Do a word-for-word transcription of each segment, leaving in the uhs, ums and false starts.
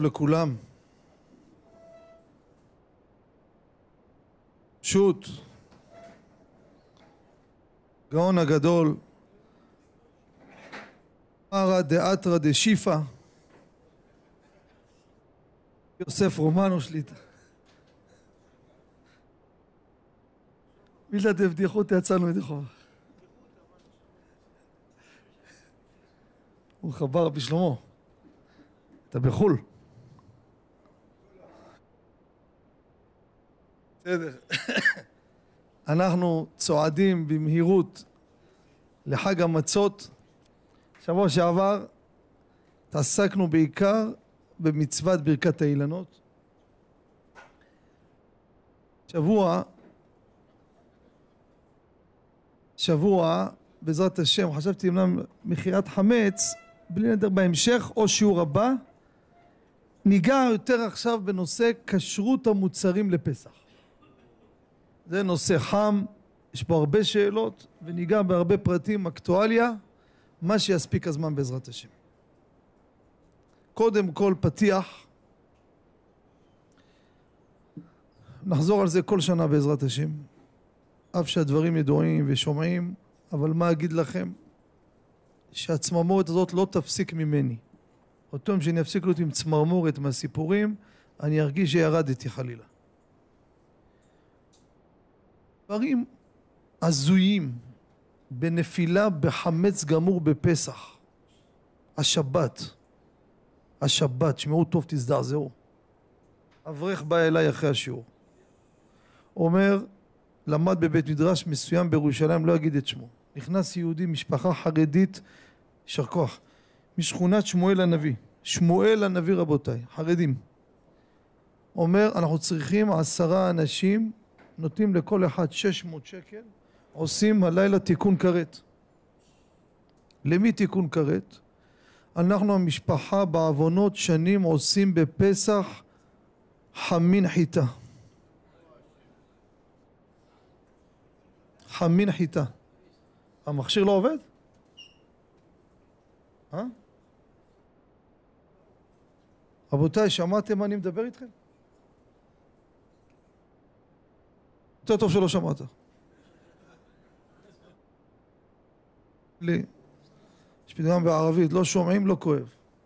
לכולם. שוט גאון הגדול מרא דאתרא דשיפא יוסף רומנו שליט"א מילתא דבדיחותא יצאנו ידי חובה. הוא חבר רבי שלמה, אתה בחול. בסדר. אנחנו צועדים במהירות לחג המצות. שבוע שעבר תעסקנו בעיקר במצוות ברכת האילנות. שבוע שבוע בעזרת השם חשבתי אמנם מכירת חמץ בלי נדר בהמשך או שיעור הבא ניגע יותר עכשיו בנושא כשרות המוצרים לפסח. זה נושא חם, יש פה הרבה שאלות וניגע בהרבה פרטים, אקטואליה, מה שיספיק הזמן בעזרת השם. קודם כל פתיח, נחזור על זה כל שנה בעזרת השם, אף שהדברים ידועים ושומעים, אבל מה אגיד לכם? שהצמרמורת הזאת לא תפסיק ממני. אותו יום שאני אפסיק להיות עם צמרמורת מהסיפורים, אני ארגיש שירדתי חלילה. דברים הזויים בנפילה בחמץ גמור בפסח. השבת, השבת, שמעו טוב תזדעזעו. אברך בא אליי אחרי השיעור. אומר, למד בבית מדרש מסוים בירושלים, לא אגיד את שמו. נכנס יהודי, משפחה חרדית, יישר כוח, משכונת שמואל הנביא. שמואל הנביא רבותיי, חרדים. אומר, אנחנו צריכים עשרה אנשים, נותנים לכל אחד שש מאות שקל, עושים הלילה תיקון כרת. למי תיקון כרת? אנחנו המשפחה בעוונות שנים עושים בפסח חמין חיטה. חמין חיטה. המכשיר לא עובד? אה? רבותיי, שמעתם מה אני מדבר איתכם? יותר טוב שלא שמעת. לי. יש פתגם בערבית, לא שומעים, לא כואב.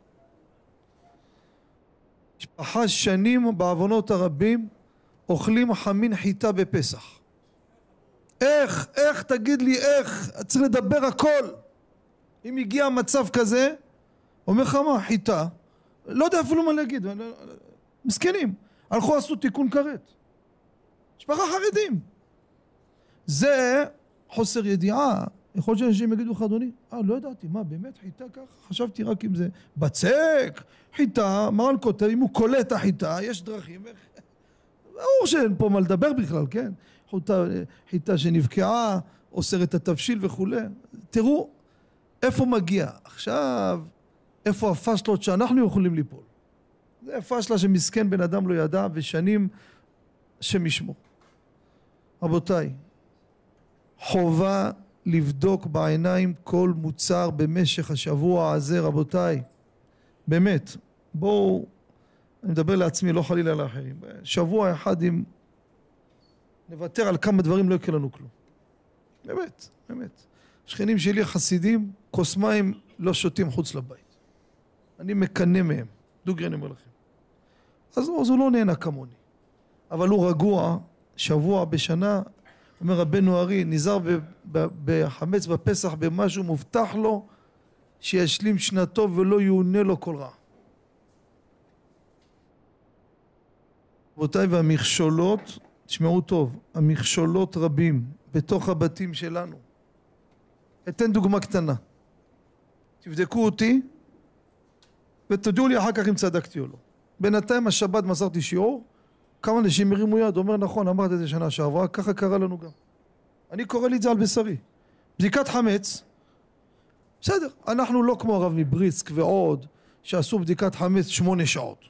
משפחה שנים בעוונות הרבים אוכלים חמין חיטה בפסח. איך, איך, תגיד לי איך, צריך לדבר הכל. אם הגיע מצב כזה, אומר לך מה, חיטה, לא יודע אפילו מה להגיד, מסכנים, הלכו עשו תיקון כרת. משפחה חרדים. זה חוסר ידיעה. יכול להיות שאנשים יגידו לך, אדוני, אה, לא ידעתי, מה, באמת חיטה ככה? חשבתי רק אם זה בצק, חיטה, מרן כותב, אם הוא קולט החיטה, יש דרכים, איך... ברור שאין פה מה לדבר בכלל, כן? חיטה, חיטה שנבקעה, אוסרת התבשיל וכו'. תראו, איפה מגיע? עכשיו, איפה הפשלות שאנחנו יכולים ליפול? זה הפשלה שמסכן בן אדם לא ידע, ושנים שמשמו. רבותיי, חובה לבדוק בעיניים כל מוצר במשך השבוע הזה, רבותיי. באמת, בואו, אני מדבר לעצמי, לא חלילה לאחרים. שבוע אחד אם נוותר על כמה דברים לא יקרה לנו כלום. באמת, באמת. שכנים שלי חסידים, כוס מים לא שותים חוץ לבית. אני מקנה מהם, דוגרי אני אומר לכם. אז, אז הוא לא נהנה כמוני. אבל הוא רגוע, שבוע בשנה, אומר רבנו ארי, נזהר בחמץ בפסח במשהו, מובטח לו שישלים שנתו ולא יעונה לו כל רע. רבותיי, והמכשולות, תשמעו טוב, המכשולות רבים בתוך הבתים שלנו. אתן דוגמה קטנה. תבדקו אותי ותודיעו לי אחר כך אם צדקתי או לא. בינתיים השבת מסרתי שיעור, כמה אנשים הרימו יד, אומר נכון, אמרת את זה שנה שעברה, ככה קרה לנו גם. אני קורא לי את זה על בשרי. בדיקת חמץ, בסדר, אנחנו לא כמו הרב מבריסק ועוד, שעשו בדיקת חמץ שמונה שעות.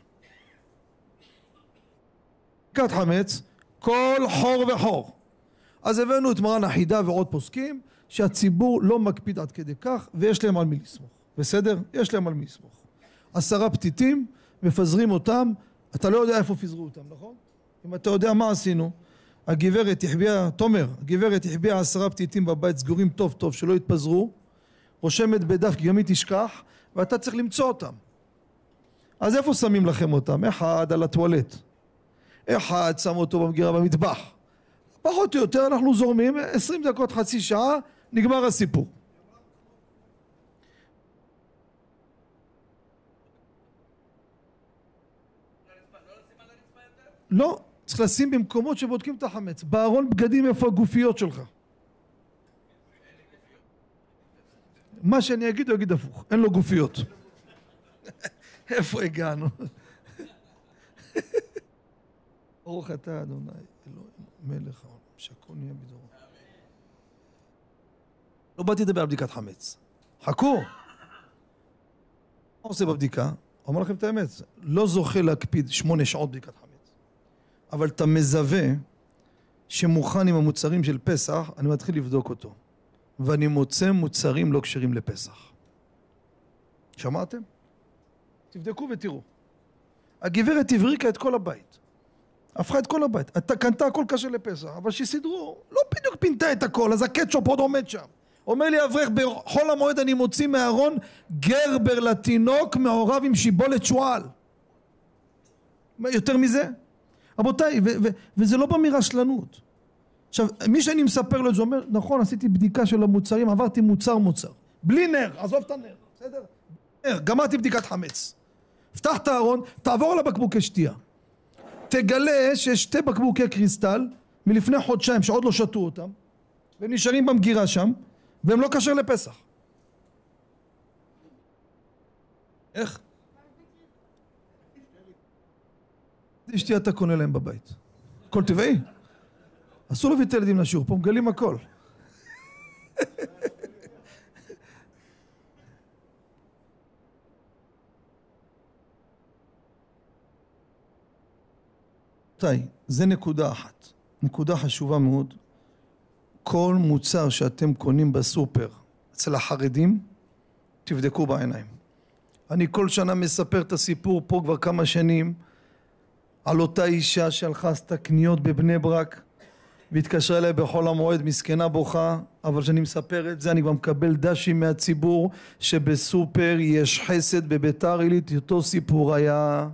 בדיקת חמץ, כל חור וחור. אז הבאנו את מרן החידה ועוד פוסקים, שהציבור לא מקפיד עד כדי כך, ויש להם על מי לסמוך. בסדר? יש להם על מי לסמוך. עשרה פתיתים, מפזרים אותם, אתה לא יודע איפה פזרו אותם, נכון? אם אתה יודע מה עשינו, הגברת החביאה, תומר, הגברת החביאה עשרה פתיתים בבית סגורים טוב טוב שלא יתפזרו, רושמת בדף כי גם היא תשכח, ואתה צריך למצוא אותם. אז איפה שמים לכם אותם? אחד על הטואלט, אחד שם אותו במגירה במטבח, פחות או יותר אנחנו זורמים, עשרים דקות, חצי שעה, נגמר הסיפור. לא, צריך לשים במקומות שבודקים את החמץ. בארון בגדים איפה הגופיות שלך. מה שאני אגיד הוא יגיד הפוך, אין לו גופיות. איפה הגענו? ברוך אתה אדוני אלוהינו מלך העולם שהכל נהיה בדורו. לא באתי לדבר על בדיקת חמץ, חכו. מה עושה בבדיקה? אומר לכם את האמת, לא זוכה להקפיד שמונה שעות בדיקת חמץ, אבל אתה מזווה שמוכן עם המוצרים של פסח, אני מתחיל לבדוק אותו ואני מוצא מוצרים לא כשרים לפסח. שמעתם? תבדקו ותראו. הגברת הבריקה את כל הבית, הפכה את כל הבית, אתה קנתה הכל קשה לפסח, אבל שסידרו, לא בדיוק פינתה את הכל, אז הקטשופ עוד עומד שם. אומר לי אברך, בחול המועד אני מוציא מהארון גרבר לתינוק מעורב עם שיבולת שועל. יותר מזה? רבותיי, וזה לא בא מרשלנות. עכשיו, מי שאני מספר לו, זה אומר, נכון, עשיתי בדיקה של המוצרים, עברתי מוצר מוצר. בלי נר, עזוב את הנר, בסדר? נר, גמרתי בדיקת חמץ. פתח את הארון, תעבור לבקבוקי שתייה. תגלה שיש שתי בקבוקי קריסטל מלפני חודשיים שעוד לא שתו אותם, והם נשארים במגירה שם, והם לא כשר לפסח. איך? איזה שתייה אתה קונה להם בבית? הכל טבעי? אסור להביא את הילדים לשיעור, פה מגלים הכל. זה נקודה אחת, נקודה חשובה מאוד. כל מוצר שאתם קונים בסופר אצל החרדים, תבדקו בעיניים. אני כל שנה מספר את הסיפור פה כבר כמה שנים על אותה אישה שהלכה עשתה קניות בבני ברק והתקשרה אליי בחול המועד, מסכנה בוכה, אבל כשאני מספר את זה אני כבר מקבל דשים מהציבור שבסופר יש חסד בביתר עילית. אותו סיפור היה.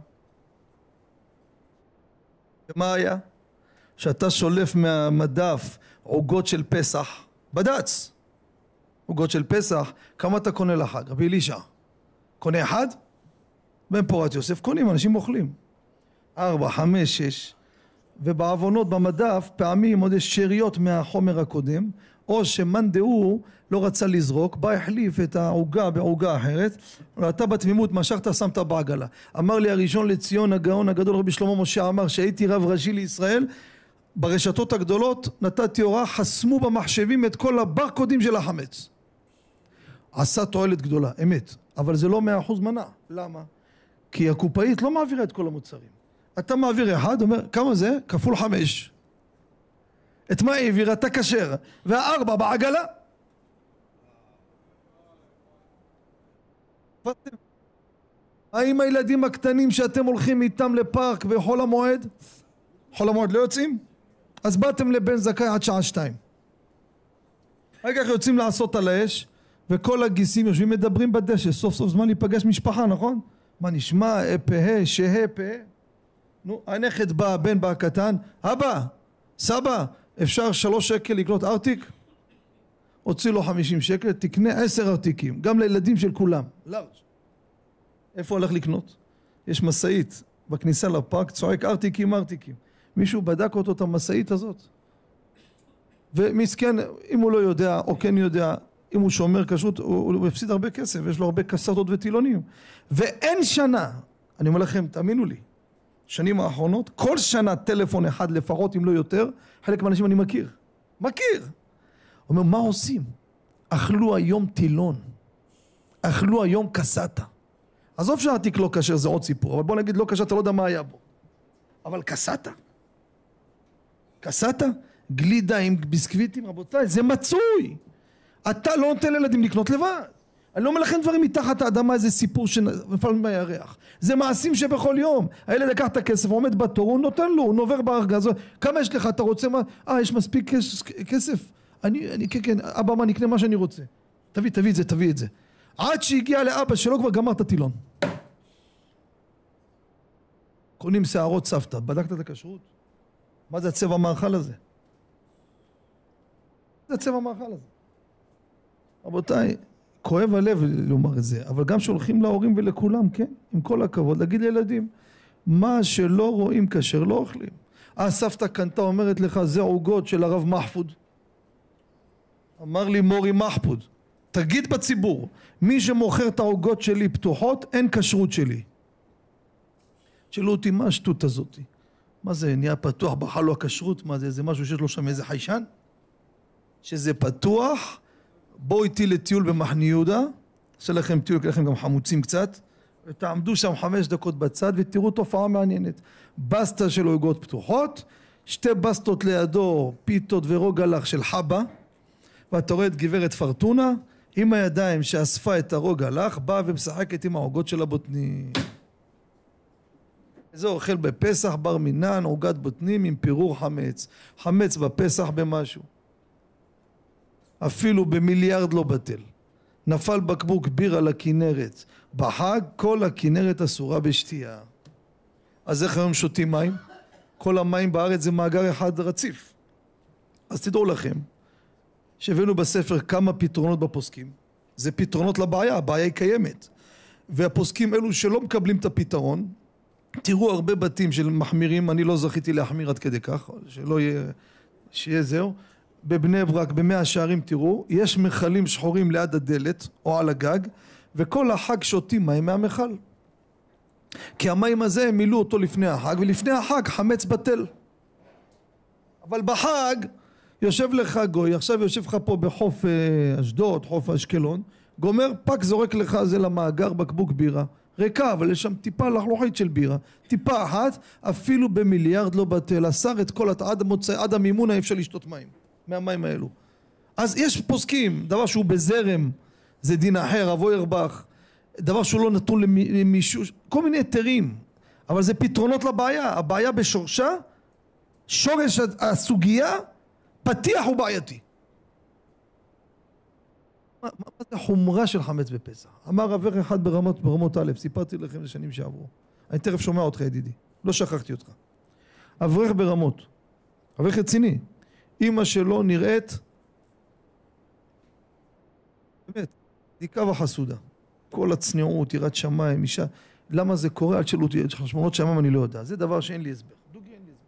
ומה היה? שאתה שולף מהמדף עוגות של פסח, בדץ, עוגות של פסח, כמה אתה קונה לחג? רבי אלישע, קונה אחד? בן פורת יוסף קונים, אנשים אוכלים. ארבע, חמש, שש, ובעוונות במדף פעמים עוד יש שאריות מהחומר הקודם, או שמאן דהוא לא רצה לזרוק, בא החליף את העוגה בעוגה אחרת, ואתה בתמימות משכת שמת בעגלה. אמר לי הראשון לציון הגאון הגדול רבי שלמה משה, אמר שהייתי רב ראשי לישראל, ברשתות הגדולות נתתי הוראה, חסמו במחשבים את כל הברקודים של החמץ. עשה תועלת גדולה, אמת, אבל זה לא מאה אחוז מנה. למה? כי הקופאית לא מעבירה את כל המוצרים. אתה מעביר אחד, אומר כמה זה? כפול חמש. את מה העביר? אתה כשר, והארבע בעגלה. האם הילדים הקטנים שאתם הולכים איתם לפארק בחול המועד, חול המועד לא יוצאים? אז באתם לבן זכאי עד שעה שתיים. רגע יוצאים לעשות על האש, וכל הגיסים יושבים מדברים בדשא, סוף סוף זמן להיפגש משפחה, נכון? מה נשמע? פה, שה, פה. נו, הנכד בא, הבן בא הקטן, אבא, סבא, אפשר שלוש שקל לקנות ארטיק? הוציא לו חמישים שקל, תקנה עשר ארטיקים, גם לילדים של כולם. לארג'. איפה הולך לקנות? יש מסעית בכניסה לפארק, צועק ארטיקים, ארטיקים. מישהו בדק אותו את המסעית הזאת? ומסכן, אם הוא לא יודע, או כן יודע, אם הוא שומר כשרות, הוא, הוא הפסיד הרבה כסף, יש לו הרבה קסטות וטילונים. ואין שנה, אני אומר לכם, תאמינו לי, שנים האחרונות, כל שנה טלפון אחד לפחות, אם לא יותר, חלק מהאנשים אני מכיר. מכיר. אומר, מה עושים? אכלו היום טילון, אכלו היום קסטה. עזוב שהעתיק לא כשר, זה עוד סיפור, אבל בוא נגיד לא כשר, אתה לא יודע מה היה בו. אבל קסטה? קסטה? גלידה עם ביסקוויטים, רבותיי, זה מצוי. אתה לא נותן לילדים לקנות לבד. אני לא אומר לכם דברים מתחת האדמה, איזה סיפור שנפל מהירח. זה מעשים שבכל יום. הילד לקח את הכסף, הוא עומד בתור, הוא נותן לו, הוא נובר בארגז. כמה יש לך? אתה רוצה מה? אה, יש מספיק כסף? אני, אני, כן, כן, אבא, מה, נקנה מה שאני רוצה. תביא, תביא את זה, תביא את זה. עד שהגיע לאבא שלו כבר גמר את הטילון. קונים שערות סבתא, בדקת את הכשרות? מה זה הצבע המאכל הזה? זה הצבע המאכל הזה. רבותיי, כואב הלב לומר את זה, אבל גם שולחים להורים ולכולם, כן? עם כל הכבוד, להגיד לילדים, מה שלא רואים כשר לא אוכלים. הסבתא קנתה אומרת לך, זה עוגות של הרב מחפוד. אמר לי מורי מחפוד, תגיד בציבור, מי שמוכר את העוגות שלי פתוחות, אין כשרות שלי. שאלו אותי, מה השטות הזאת? מה זה, נהיה פתוח בחל לו הכשרות? מה זה, זה משהו שיש לו שם איזה חיישן? שזה פתוח, בואו איתי לטיול במחנה יהודה, עושה לכם טיול, לכם גם חמוצים קצת, ותעמדו שם חמש דקות בצד ותראו תופעה מעניינת. בסטה של עוגות פתוחות, שתי בסטות לידו, פיתות ורוגלח של חבא, ואתה רואה את גברת פרטונה, עם הידיים שאספה את הרוגלח, באה ומשחקת עם העוגות של הבוטנים. זה אוכל בפסח, בר מינן, עוגת בוטנים עם פירור חמץ. חמץ בפסח במשהו. אפילו במיליארד לא בטל. נפל בקבוק בירה לכנרת. בחג כל הכנרת אסורה בשתייה. אז איך היום שותים מים? כל המים בארץ זה מאגר אחד רציף. אז תדעו לכם, שהבאנו בספר כמה פתרונות בפוסקים. זה פתרונות לבעיה, הבעיה היא קיימת. והפוסקים אלו שלא מקבלים את הפתרון, תראו הרבה בתים של מחמירים, אני לא זכיתי להחמיר עד כדי כך, שלא יהיה, שיהיה זהו. בבני ברק, במאה שערים תראו, יש מחלים שחורים ליד הדלת או על הגג, וכל החג שותים מים מהמחל. כי המים הזה הם מילאו אותו לפני החג, ולפני החג חמץ בטל. אבל בחג יושב לך גוי, עכשיו יושב לך פה בחוף אשדוד, חוף אשקלון, גומר פק זורק לך זה למאגר בקבוק בירה. ריקה, אבל יש שם טיפה לחלוכית של בירה, טיפה אחת, אפילו במיליארד לא בטל, אסר את כל עד המוצא, עד המימון אפשר לשתות מים, מהמים האלו. אז יש פוסקים, דבר שהוא בזרם, זה דין אחר, אבו ירבח, דבר שהוא לא נתון למישהו, כל מיני היתרים, אבל זה פתרונות לבעיה, הבעיה בשורשה, שורש הסוגיה, פתיח הוא בעייתי. מה, מה זה החומרה של חמץ בפסח? אמר אברך אחד ברמות, ברמות א', סיפרתי לכם לשנים שעברו. אני תכף שומע אותך ידידי, לא שכחתי אותך. אברך ברמות, אברך רציני, אמא שלו נראית, באמת, דיקה וחסודה. כל הצניעות, יראת שמיים, אישה, למה זה קורה? עד שאלו אותי, חשמונות שמיים אני לא יודע. זה דבר שאין לי הסבר. דוגי אין לי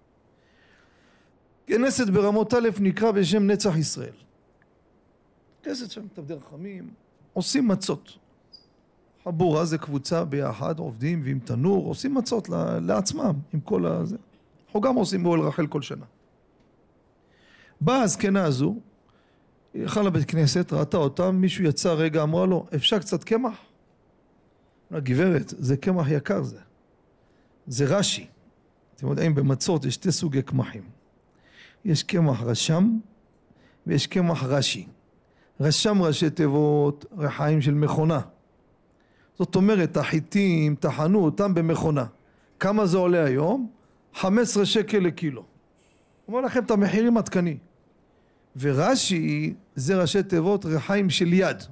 הסבר. כנסת ברמות א' נקרא בשם נצח ישראל. כנסת שם תבדי רחמים, עושים מצות. חבורה זה קבוצה ביחד, עובדים ועם תנור, עושים מצות לעצמם, עם כל הזה. אנחנו גם עושים באוהל רחל כל שנה. באה הזקנה הזו, היא הלכה לבית כנסת, ראתה אותם, מישהו יצא רגע, אמרה לו, אפשר קצת קמח? אמרה, גברת, זה קמח יקר זה. זה רש"י. אתם יודעים, במצות יש שתי סוגי קמחים. יש קמח רשם ויש קמח רש"י. רשם ראשי תיבות, רחיים של מכונה. זאת אומרת, החיטים טחנו אותם במכונה. כמה זה עולה היום? חמישה עשר שקל לקילו. אומר לכם את המחירים עדכני. ורש"י זה ראשי תיבות רחיים של יד.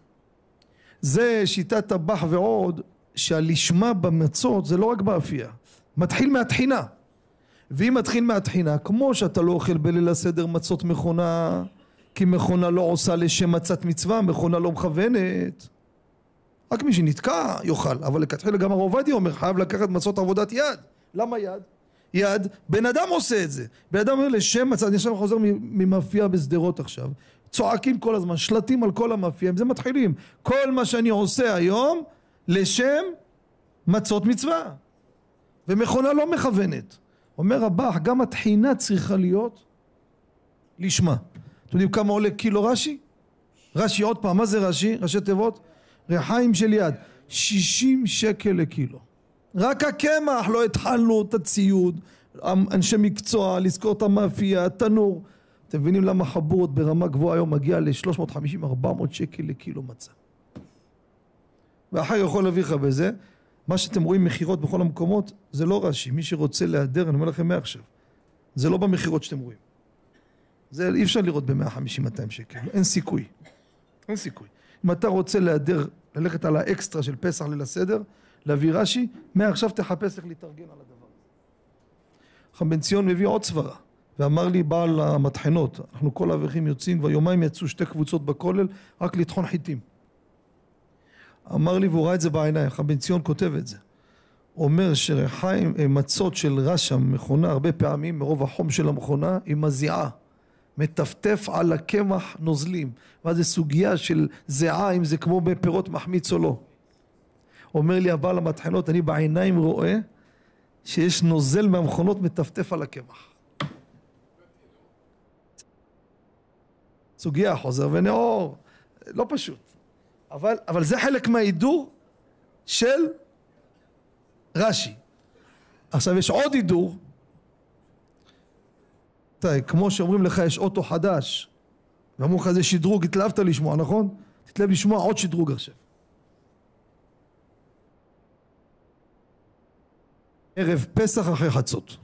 זה שיטת טבח ועוד, שהלשמה במצות זה לא רק באפייה. מתחיל מהטחינה. ואם מתחיל מהטחינה, כמו שאתה לא אוכל בליל הסדר מצות מכונה, כי מכונה לא עושה לשם מצת מצווה, מכונה לא מכוונת. רק מי שנתקע יאכל, אבל לכתחילה גם הרב עובדיה אומר, חייב לקחת מצות עבודת יד. למה יד? יד, בן אדם עושה את זה. בן אדם אומר לשם מצת, אני עכשיו חוזר ממאפייה בשדרות עכשיו. צועקים כל הזמן, שלטים על כל המאפיים, זה מתחילים. כל מה שאני עושה היום, לשם מצות מצווה. ומכונה לא מכוונת. אומר רבח, גם התחינה צריכה להיות לשמה. אתם יודעים כמה עולה קילו רש"י? רש"י עוד פעם, מה זה רש"י? ראשי תיבות? רחיים של יד. שישים שקל לקילו. רק הקמח, לא התחלנו את הציוד, אנשי מקצוע, לזכור את המאפייה, תנור. אתם מבינים למה חבורות ברמה גבוהה היום מגיע ל-שלוש מאות וחמישים עד ארבע מאות שקל לקילו מצה. ואחר יכול להביא לך בזה. מה שאתם רואים מחירות בכל המקומות, זה לא רש"י. מי שרוצה להיעדר, אני אומר לכם מעכשיו. זה לא במחירות שאתם רואים. זה אי אפשר לראות ב-מאה חמישים מאתיים שקל. אין סיכוי. אין סיכוי. אם אתה רוצה להיעדר, ללכת על האקסטרה של פסח ליל הסדר, להביא רש"י, מעכשיו תחפש איך להתארגן על הדבר. חכם בן ציון מביא עוד סברה, ואמר לי בעל המטחנות, אנחנו כל האברכים יוצאים, כבר יומיים יצאו שתי קבוצות בכולל, רק לטחון חיטים. אמר לי, והוא ראה את זה בעיניים, חכם בן ציון כותב את זה. אומר שרחיים מצות של רשם מכונה הרבה פעמים מרוב החום של המכונה היא מזיעה, מטפטף על הקמח נוזלים. ואז זה סוגיה של זיעה אם זה כמו בפירות מחמיץ או לא. אומר לי הבעל המטחנות, אני בעיניים רואה שיש נוזל מהמכונות מטפטף על הקמח. סוגיה חוזר ונאור, לא פשוט. אבל, אבל זה חלק מההידור של רש"י. עכשיו יש עוד הידור, כמו שאומרים לך יש אוטו חדש, ואמרו לך זה שדרוג, התלהבת לשמוע, נכון? תתלהב לשמוע עוד שדרוג עכשיו. ערב פסח אחרי חצות.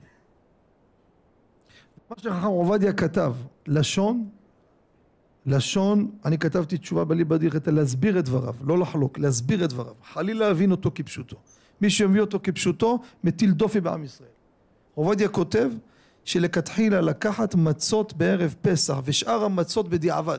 מה שחכם עובדיה כתב, לשון, לשון, אני כתבתי תשובה בליבא דילכתא, להסביר את דבריו, לא לחלוק, להסביר את דבריו, חלילה להבין אותו כפשוטו. מי שמביא אותו כפשוטו, מטיל דופי בעם ישראל. עובדיה כותב שלכתחילה לקחת מצות בערב פסח ושאר המצות בדיעבד.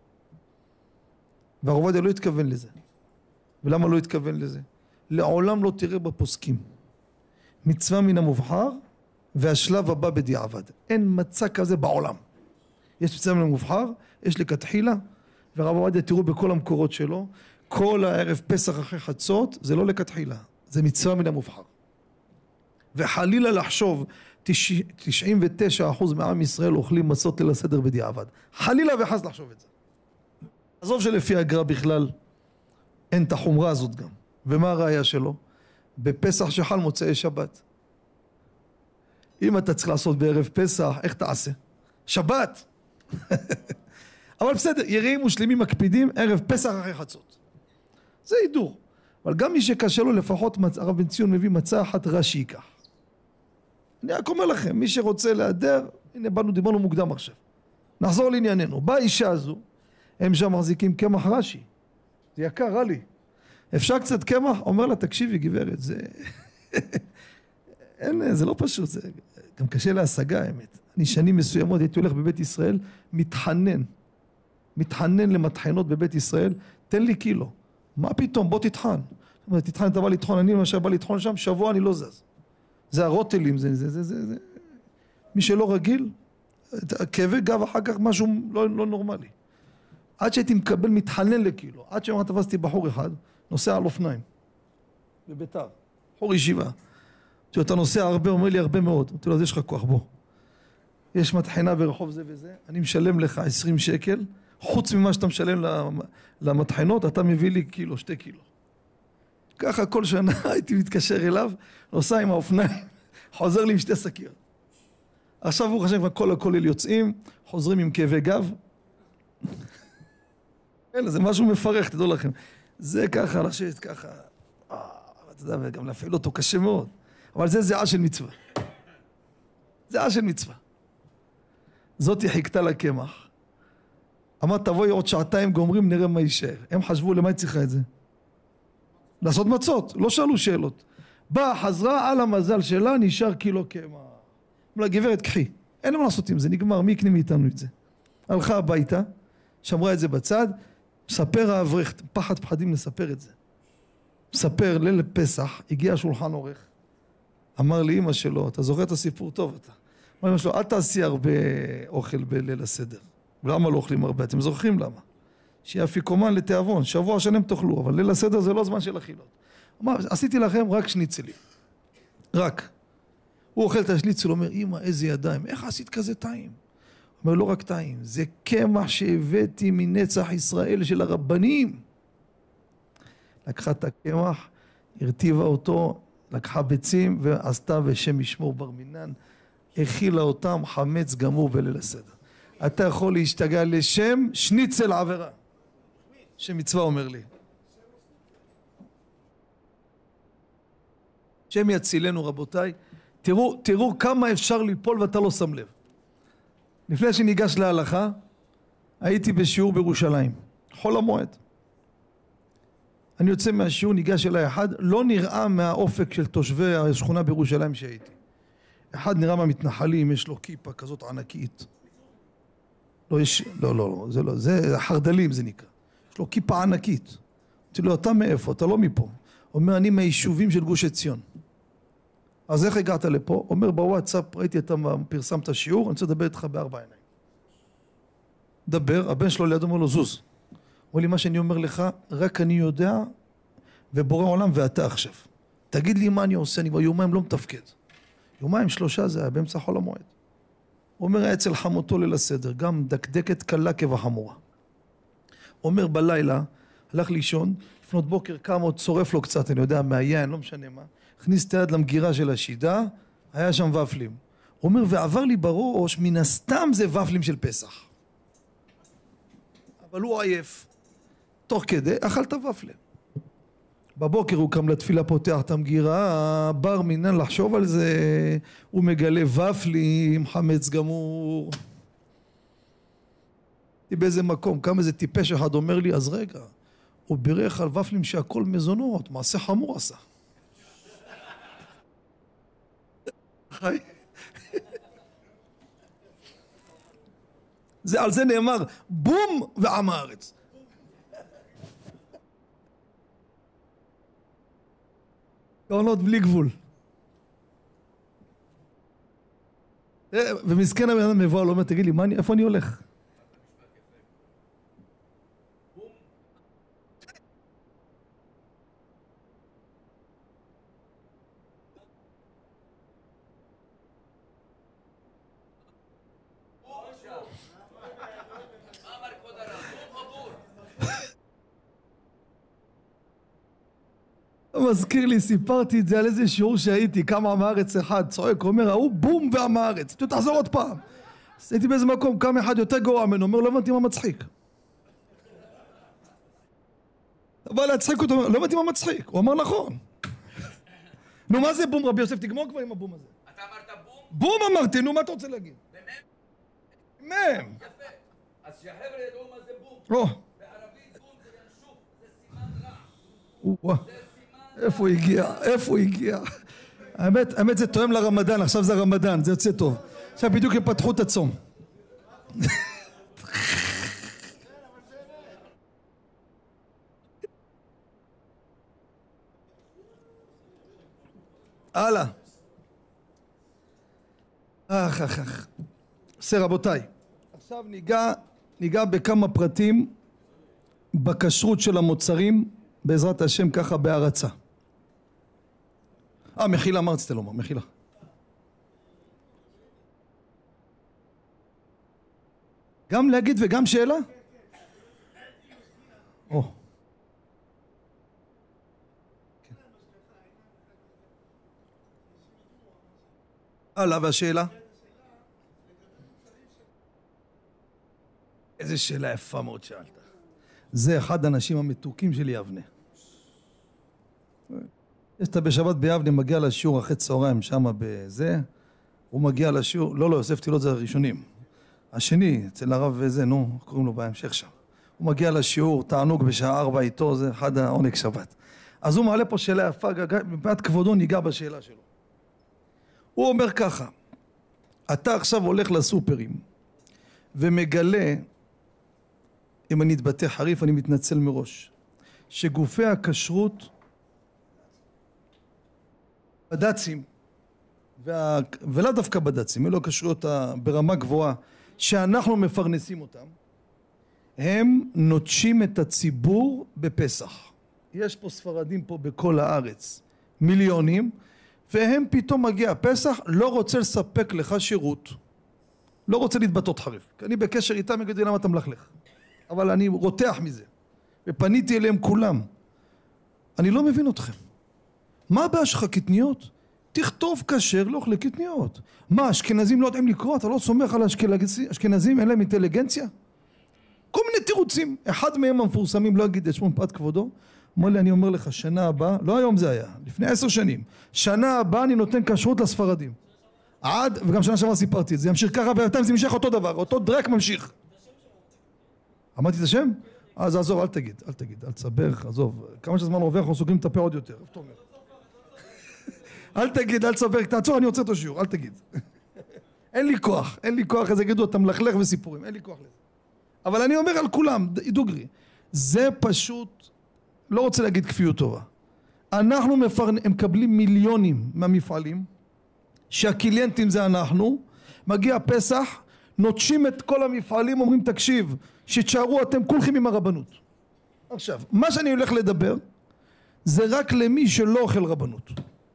ועובדיה לא התכוון לזה. ולמה לא התכוון לזה? לעולם לא תראה בפוסקים. מצווה מן המובחר והשלב הבא בדיעבד. אין מצה כזה בעולם. יש מצווה מן המובחר, יש לכתחילה, והרב עובדיה תראו בכל המקורות שלו, כל הערב פסח אחרי חצות זה לא לכתחילה, זה מצווה מן המובחר. וחלילה לחשוב תשעים ותשעה אחוז מעם ישראל אוכלים מצות ליל הסדר בדיעבד. חלילה וחס לחשוב את זה. עזוב שלפי הגר"א בכלל אין את החומרה הזאת גם. ומה הראיה שלו? בפסח שחל מוצאי שבת. אם אתה צריך לעשות בערב פסח, איך תעשה? שבת. אבל בסדר, יראים ושלמים מקפידים ערב פסח אחרי חצות. זה הידור. אבל גם מי שקשה לו לפחות, הרב בן ציון מביא מצה אחת רש"י ייקח. אני רק אומר לכם, מי שרוצה להיעדר, הנה באנו דיברנו מוקדם עכשיו. נחזור לענייננו. באה האישה הזו, הם שם מחזיקים קמח רש"י. זה יקר, רע לי. אפשר קצת קמח? אומר לה, תקשיבי גברת, זה... אין, זה לא פשוט, זה גם קשה להשגה האמת. אני שנים מסוימות הייתי הולך בבית ישראל, מתחנן, מתחנן למטחנות בבית ישראל, תן לי קילו. מה פתאום? בוא תטחן. תטחן, אתה בא לטחון, אני למשל בא לטחון שם, שבוע אני לא זז. זה הרוטלים, זה, זה, זה, זה, זה. מי שלא רגיל, כאבי גב אחר כך משהו לא, לא נורמלי. עד שהייתי מקבל מתחנן לקילו, עד שהיום תפסתי בחור אחד, נוסע על אופניים, בביתר, בחור ישיבה. כשאתה נוסע הרבה, אומר לי הרבה מאוד, אמרתי לו, אז יש לך כוח, בוא. יש מטחנה ברחוב זה וזה, אני משלם לך עשרים שקל, חוץ ממה שאתה משלם למטחנות, אתה מביא לי קילו, שתי קילו. ככה כל שנה הייתי מתקשר אליו, נוסע עם האופניים, חוזר לי עם שתי שקיות. עכשיו הוא חושב, כל הכולל יוצאים, חוזרים עם כאבי גב. אלא, זה משהו מפרך, תדעו לכם. זה ככה, לשבת ככה, אה, אתה יודע, וגם להפעיל אותו קשה מאוד. אבל זה זיעה של מצווה. זיעה של מצווה. זאת היא חיכתה לקמח. אמרת, תבואי עוד שעתיים גומרים, נראה מה יישאר. הם חשבו, למה היא צריכה את זה? לעשות מצות, לא שאלו שאלות. באה, חזרה, על המזל שלה, נשאר קילו קמח. אמרה, גברת, קחי. אין מה לעשות עם זה, נגמר, מי יקנה מאיתנו את זה? הלכה הביתה, שמרה את זה בצד, מספר האברך, פחד פחדים לספר את זה. מספר, ליל פסח, הגיע שולחן עורך. אמר לי אמא שלו, אתה זוכר את הסיפור טוב אתה. אמר אמא שלו, אל תעשי הרבה אוכל בליל הסדר. למה לא אוכלים הרבה? אתם זוכרים למה? שיהיה אפיקומן לתיאבון, שבוע שלם תאכלו, אבל ליל הסדר זה לא זמן של אכילות. אמר, עשיתי לכם רק שניצלים. רק. הוא אוכל את השניצל, אומר, אמא, איזה ידיים, איך עשית כזה טעים? אומר, לא רק טעים, זה קמח שהבאתי מנצח ישראל של הרבנים. לקחה את הקמח, הרטיבה אותו, לקחה ביצים ועשתה בשם ישמור בר מינן, הכילה אותם חמץ גמור בליל הסדר. אתה יכול להשתגע לשם שניצל עבירה. שמצווה אומר לי. שם יצילנו רבותיי. תראו, תראו כמה אפשר ליפול ואתה לא שם לב. לפני שניגש להלכה, הייתי בשיעור בירושלים, חול המועד. אני יוצא מהשיעור, ניגש אליי אחד, לא נראה מהאופק של תושבי השכונה בירושלים שהייתי. אחד נראה מהמתנחלים, יש לו כיפה כזאת ענקית. לא, יש, לא, לא, לא, זה לא, זה חרדלים זה נקרא. יש לו כיפה ענקית. אמרתי לו, אתה מאיפה? אתה לא מפה. אומר, אני מהיישובים של גוש עציון. אז איך הגעת לפה? אומר, בוואטסאפ, ראיתי אתה פרסמת את השיעור, אני רוצה לדבר איתך בארבע עיניים. דבר, הבן שלו ליד אומר לו, זוז. אומר לי, מה שאני אומר לך, רק אני יודע, ובורא עולם ואתה עכשיו. תגיד לי מה אני עושה, אני ביומיים לא מתפקד. יומיים שלושה זה היה באמצע חול המועד. אומר, היה אצל חמותו ליל הסדר, גם דקדקת קלה כבחמורה. אומר, בלילה, הלך לישון, לפנות בוקר קם עוד צורף לו קצת, אני יודע, מהיין, לא משנה מה. הכניס את היד למגירה של השידה, היה שם ופלים. הוא אומר, ועבר לי בראש, מן הסתם זה ופלים של פסח. אבל הוא עייף. תוך כדי, אכל את הוופלים. בבוקר הוא קם לתפילה, פותח את המגירה, בר מינן לחשוב על זה, הוא מגלה ופלים, חמץ גמור. באיזה מקום, קם איזה טיפש אחד אומר לי, אז רגע, הוא בירך על ופלים שהכל מזונות, מעשה חמור עשה. חי. זה, על זה נאמר, בום ועם הארץ. גאונות בלי גבול. ומסכן הבן אדם מבוא, לא אומר, תגיד לי, איפה אני הולך? מזכיר לי, סיפרתי את זה על איזה שיעור שהייתי, קם עם הארץ אחד, צועק, אומר, הוא בום ועם הארץ, תחזור עוד פעם. הייתי באיזה מקום, קם אחד יותר גרוע ממנו, אומר, לא הבנתי מה מצחיק. בא להצחיק אותו, לא הבנתי מה מצחיק, הוא אמר נכון. נו, מה זה בום, רבי יוסף, תגמור כבר עם הבום הזה. אתה אמרת בום? בום אמרתי, נו, מה אתה רוצה להגיד? במם? מם. יפה. אז שהחבר'ה ידעו מה זה בום. לא. בערבית בום זה ינשוף, זה סימן רע. וואו. איפה הוא הגיע? איפה הוא הגיע? האמת, האמת זה תואם לרמדאן, עכשיו זה הרמדאן, זה יוצא טוב. עכשיו בדיוק הם פתחו את הצום. הלאה. אך אך אך. בסדר רבותיי. עכשיו ניגע, ניגע בכמה פרטים בכשרות של המוצרים, בעזרת השם ככה בהרצה. אה, מחילה, מה רצית לומר? מחילה. גם להגיד וגם שאלה? או. הלאה, והשאלה? איזה שאלה יפה מאוד שאלת. זה אחד האנשים המתוקים שלי, אבנה. יש אתה בשבת ביבנה, מגיע לשיעור אחרי צהריים שם בזה, הוא מגיע לשיעור, לא לא, יוסף תהילות זה הראשונים. השני, אצל הרב וזה, נו, קוראים לו בהמשך שם. הוא מגיע לשיעור, תענוג בשעה ארבע איתו, זה אחד העונג שבת. אז הוא מעלה פה שאלה יפה, מפאת כבודו ניגע בשאלה שלו. הוא אומר ככה, אתה עכשיו הולך לסופרים, ומגלה, אם אני אתבטא חריף, אני מתנצל מראש, שגופי הכשרות, בד"צים, וה... ולא דווקא בד"צים, אלו הכשרויות ברמה גבוהה, שאנחנו מפרנסים אותם, הם נוטשים את הציבור בפסח. יש פה ספרדים פה בכל הארץ, מיליונים, והם פתאום מגיע פסח, לא רוצה לספק לך שירות, לא רוצה להתבטאות חריף, כי אני בקשר איתם, יגידו למה אתה מלכלך, אבל אני רותח מזה, ופניתי אליהם כולם, אני לא מבין אתכם. מה הבעיה שלך קטניות? תכתוב כשר לא אוכלי קטניות. מה, אשכנזים לא יודעים לקרוא? אתה לא סומך על אשכנזים, אין להם אינטליגנציה? כל מיני תירוצים. אחד מהם המפורסמים, לא אגיד את שמו מפאת כבודו, אמר לי, אני אומר לך, שנה הבאה, לא היום זה היה, לפני עשר שנים, שנה הבאה אני נותן כשרות לספרדים. עד, וגם שנה שעברה סיפרתי את זה, ימשיך ככה, ובינתיים זה ימשך אותו דבר, אותו דרק ממשיך. אמרתי את השם? אז עזוב, אל תגיד, אל תגיד, אל תסבך, עזוב, כמה שזמן עובר אנחנו סוגרים את הפה עוד יותר. אל תגיד, אל תסבך, תעצור, אני רוצה את השיעור, אל תגיד. אין לי כוח, אין לי כוח, אז יגידו, אתה מלכלך וסיפורים, אין לי כוח לזה. אבל אני אומר על כולם, דוגרי, זה פשוט, לא רוצה להגיד כפיות טובה. אנחנו מפרנ... הם מקבלים מיליונים מהמפעלים, שהקליינטים זה אנחנו, מגיע פסח, נוטשים את כל המפעלים, אומרים תקשיב, שתשארו אתם כולכם עם הרבנות. עכשיו, מה שאני הולך לדבר, זה רק למי שלא אוכל רבנות.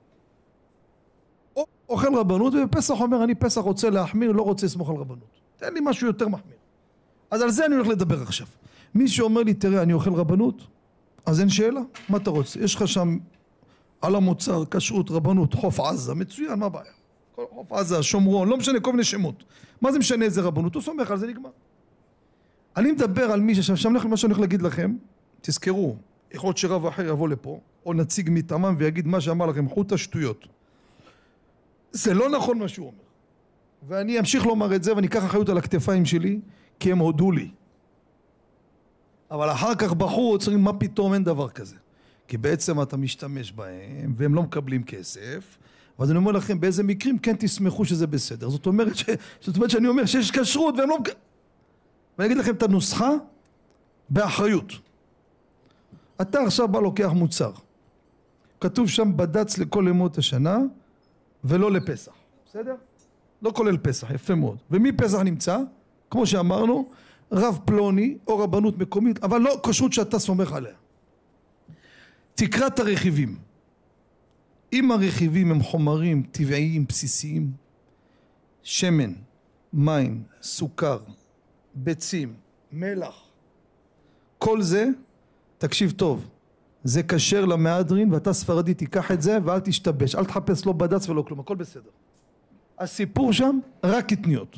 או אוכל רבנות, ובפסח אומר, אני פסח רוצה להחמיר, לא רוצה לסמוך על רבנות. תן לי משהו יותר מחמיר. אז על זה אני הולך לדבר עכשיו. מי שאומר לי, תראה, אני אוכל רבנות, אז אין שאלה, מה אתה רוצה? יש לך שם על המוצר, כשרות, רבנות, חוף עזה, מצוין, מה הבעיה? חוף עזה, שומרון, לא משנה, כל מיני שמות. מה זה משנה איזה רבנות? הוא סומך על זה, נגמר. אני מדבר על מי ששם, שם לכם מה שאני הולך להגיד לכם, תזכרו, יכול להיות שרב אחר יבוא לפה, או נציג מטעמם ויגיד מה שאמר לכם, חוט השטויות. זה לא נכון מה שהוא אומר. ואני אמשיך לומר את זה, ואני אקח אחריות על הכתפיים שלי, כי הם הודו לי. אבל אחר כך בחוץ, מה פתאום אין דבר כזה? כי בעצם אתה משתמש בהם, והם לא מקבלים כסף, ואז אני אומר לכם, באיזה מקרים כן תשמחו שזה בסדר. זאת אומרת, ש... זאת אומרת שאני אומר שיש כשרות, והם לא... ואני אגיד לכם את הנוסחה, באחריות. אתה עכשיו בא לוקח מוצר. כתוב שם בד"ץ לכל ימות השנה, ולא לפסח. בסדר? לא כולל פסח, יפה מאוד. ומי פסח נמצא? כמו שאמרנו, רב פלוני או רבנות מקומית, אבל לא כשרות שאתה סומך עליה. תקרא את הרכיבים. אם הרכיבים הם חומרים טבעיים בסיסיים, שמן, מים, סוכר, ביצים, מלח, כל זה, תקשיב טוב, זה כשר למהדרין, ואתה ספרדי תיקח את זה ואל תשתבש, אל תחפש לא בד"ץ ולא כלום, הכל בסדר. הסיפור שם רק קטניות.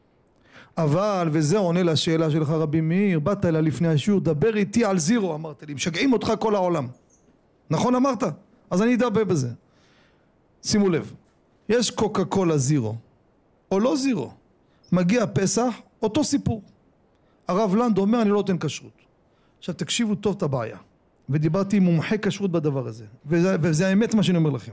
אבל, וזה עונה לשאלה שלך רבי מאיר, באת אליי לפני השיעור, דבר איתי על זירו, אמרת לי, משגעים אותך כל העולם. נכון אמרת? אז אני אדבר בזה. שימו לב, יש קוקה קולה זירו, או לא זירו, מגיע פסח, אותו סיפור. הרב לנד אומר, אני לא נותן כשרות. עכשיו תקשיבו טוב את הבעיה, ודיברתי עם מומחה כשרות בדבר הזה, וזה, וזה האמת מה שאני אומר לכם.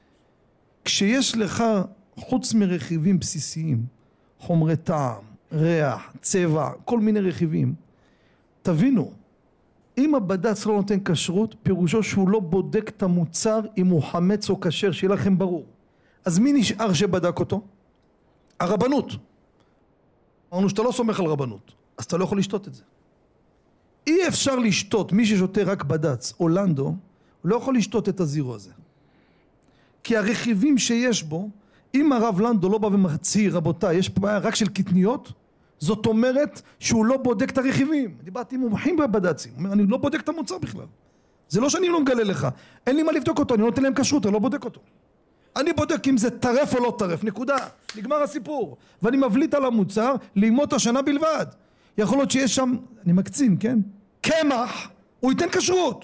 כשיש לך, חוץ מרכיבים בסיסיים, חומרי טעם, ריח, צבע, כל מיני רכיבים, תבינו, אם הבד"ץ לא נותן כשרות, פירושו שהוא לא בודק את המוצר אם הוא חמץ או כשר, שיהיה לכם ברור. אז מי נשאר שבדק אותו? הרבנות. אמרנו שאתה לא סומך על רבנות, אז אתה לא יכול לשתות את זה. אי אפשר לשתות, מי ששותה רק בד"ץ או לנדו, הוא לא יכול לשתות את הזירו הזה. כי הרכיבים שיש בו, אם הרב לנדו לא בא ומצהיר, רבותיי, יש בעיה רק של קטניות, זאת אומרת שהוא לא בודק את הרכיבים. דיברתי עם מומחים בבד"צים, אומר, אני לא בודק את המוצר בכלל. זה לא שאני לא מגלה לך, אין לי מה לבדוק אותו, אני לא נותן להם כשרות, אני לא בודק אותו. אני בודק אם זה טרף או לא טרף, נקודה, נגמר הסיפור. ואני מבליט על המוצר לימות השנה בלבד. יכול להיות שיש שם, אני מקצין, כן? קמח, הוא ייתן כשרות.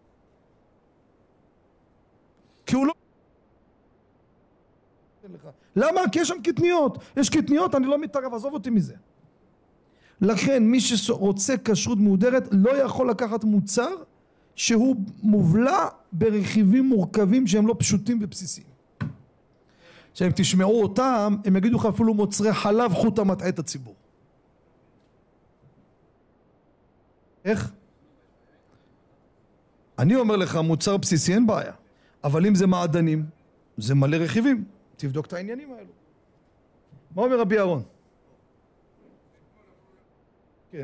כי הוא לא... למה? כי יש שם קטניות. יש קטניות, אני לא מתערב, עזוב אותי מזה. לכן מי שרוצה כשרות מהודרת לא יכול לקחת מוצר שהוא מובלע ברכיבים מורכבים שהם לא פשוטים ובסיסיים. שאם תשמעו אותם, הם יגידו לך אפילו מוצרי חלב חוט המטעה את הציבור. איך? אני אומר לך, מוצר בסיסי אין בעיה, אבל אם זה מעדנים, זה מלא רכיבים. תבדוק את העניינים האלו. מה אומר רבי אהרון? כן.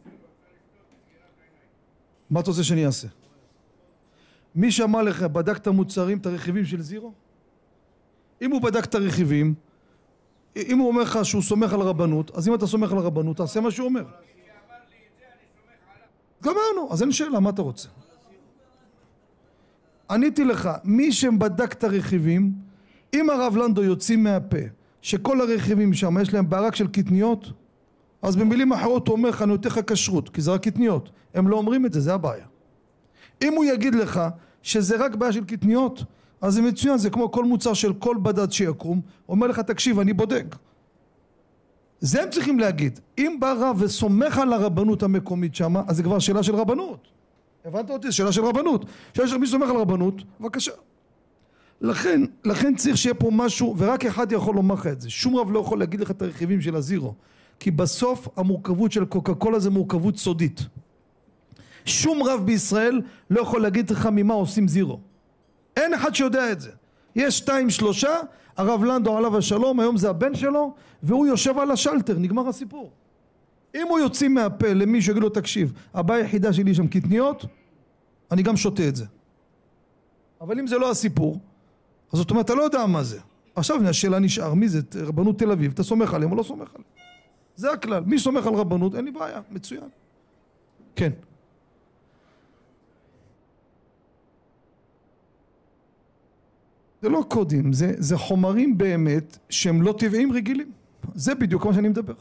מה אתה רוצה שאני אעשה? מי שאמר לך, בדק את המוצרים, את הרכיבים של זירו? אם הוא בדק את הרכיבים, אם הוא אומר לך שהוא סומך על הרבנות, אז אם אתה סומך על הרבנות, תעשה מה שהוא אומר. גמרנו, אז אין שאלה, מה אתה רוצה? עניתי לך, מי שבדק את הרכיבים, אם הרב לנדו יוצאים מהפה שכל הרכיבים שם יש להם ברק של קטניות, אז במילים אחרות הוא אומר לך, אני נותן לך כשרות, כי זה רק קטניות. הם לא אומרים את זה, זה הבעיה. אם הוא יגיד לך שזה רק בעיה של קטניות, אז זה מצוין, זה כמו כל מוצר של כל בד"ץ שיקום, אומר לך תקשיב אני בודק. זה הם צריכים להגיד. אם בא רב וסומך על הרבנות המקומית שמה, אז זה כבר שאלה של רבנות. הבנת אותי? שאלה של רבנות. שאלה של מי סומך על רבנות, בבקשה. לכן, לכן צריך שיהיה פה משהו, ורק אחד יכול לומר לך את זה. שום רב לא יכול להגיד לך את הרכיבים של הזירו. כי בסוף המורכבות של קוקה קולה זה מורכבות סודית. שום רב בישראל לא יכול להגיד לך ממה עושים זירו. אין אחד שיודע את זה. יש שתיים שלושה, הרב לנדו עליו השלום, היום זה הבן שלו, והוא יושב על השלטר, נגמר הסיפור. אם הוא יוציא מהפה למי שיגיד לו תקשיב, הבעיה היחידה שלי שם קטניות, אני גם שותה את זה. אבל אם זה לא הסיפור, אז זאת אומרת אתה לא יודע מה זה. עכשיו השאלה נשאר, מי זה? רבנות תל אביב, אתה סומך עליהם או לא סומך עליהם? זה הכלל, מי סומך על רבנות, אין לי בעיה, מצוין. כן. זה לא קודים, זה, זה חומרים באמת שהם לא טבעיים רגילים. זה בדיוק מה שאני מדבר.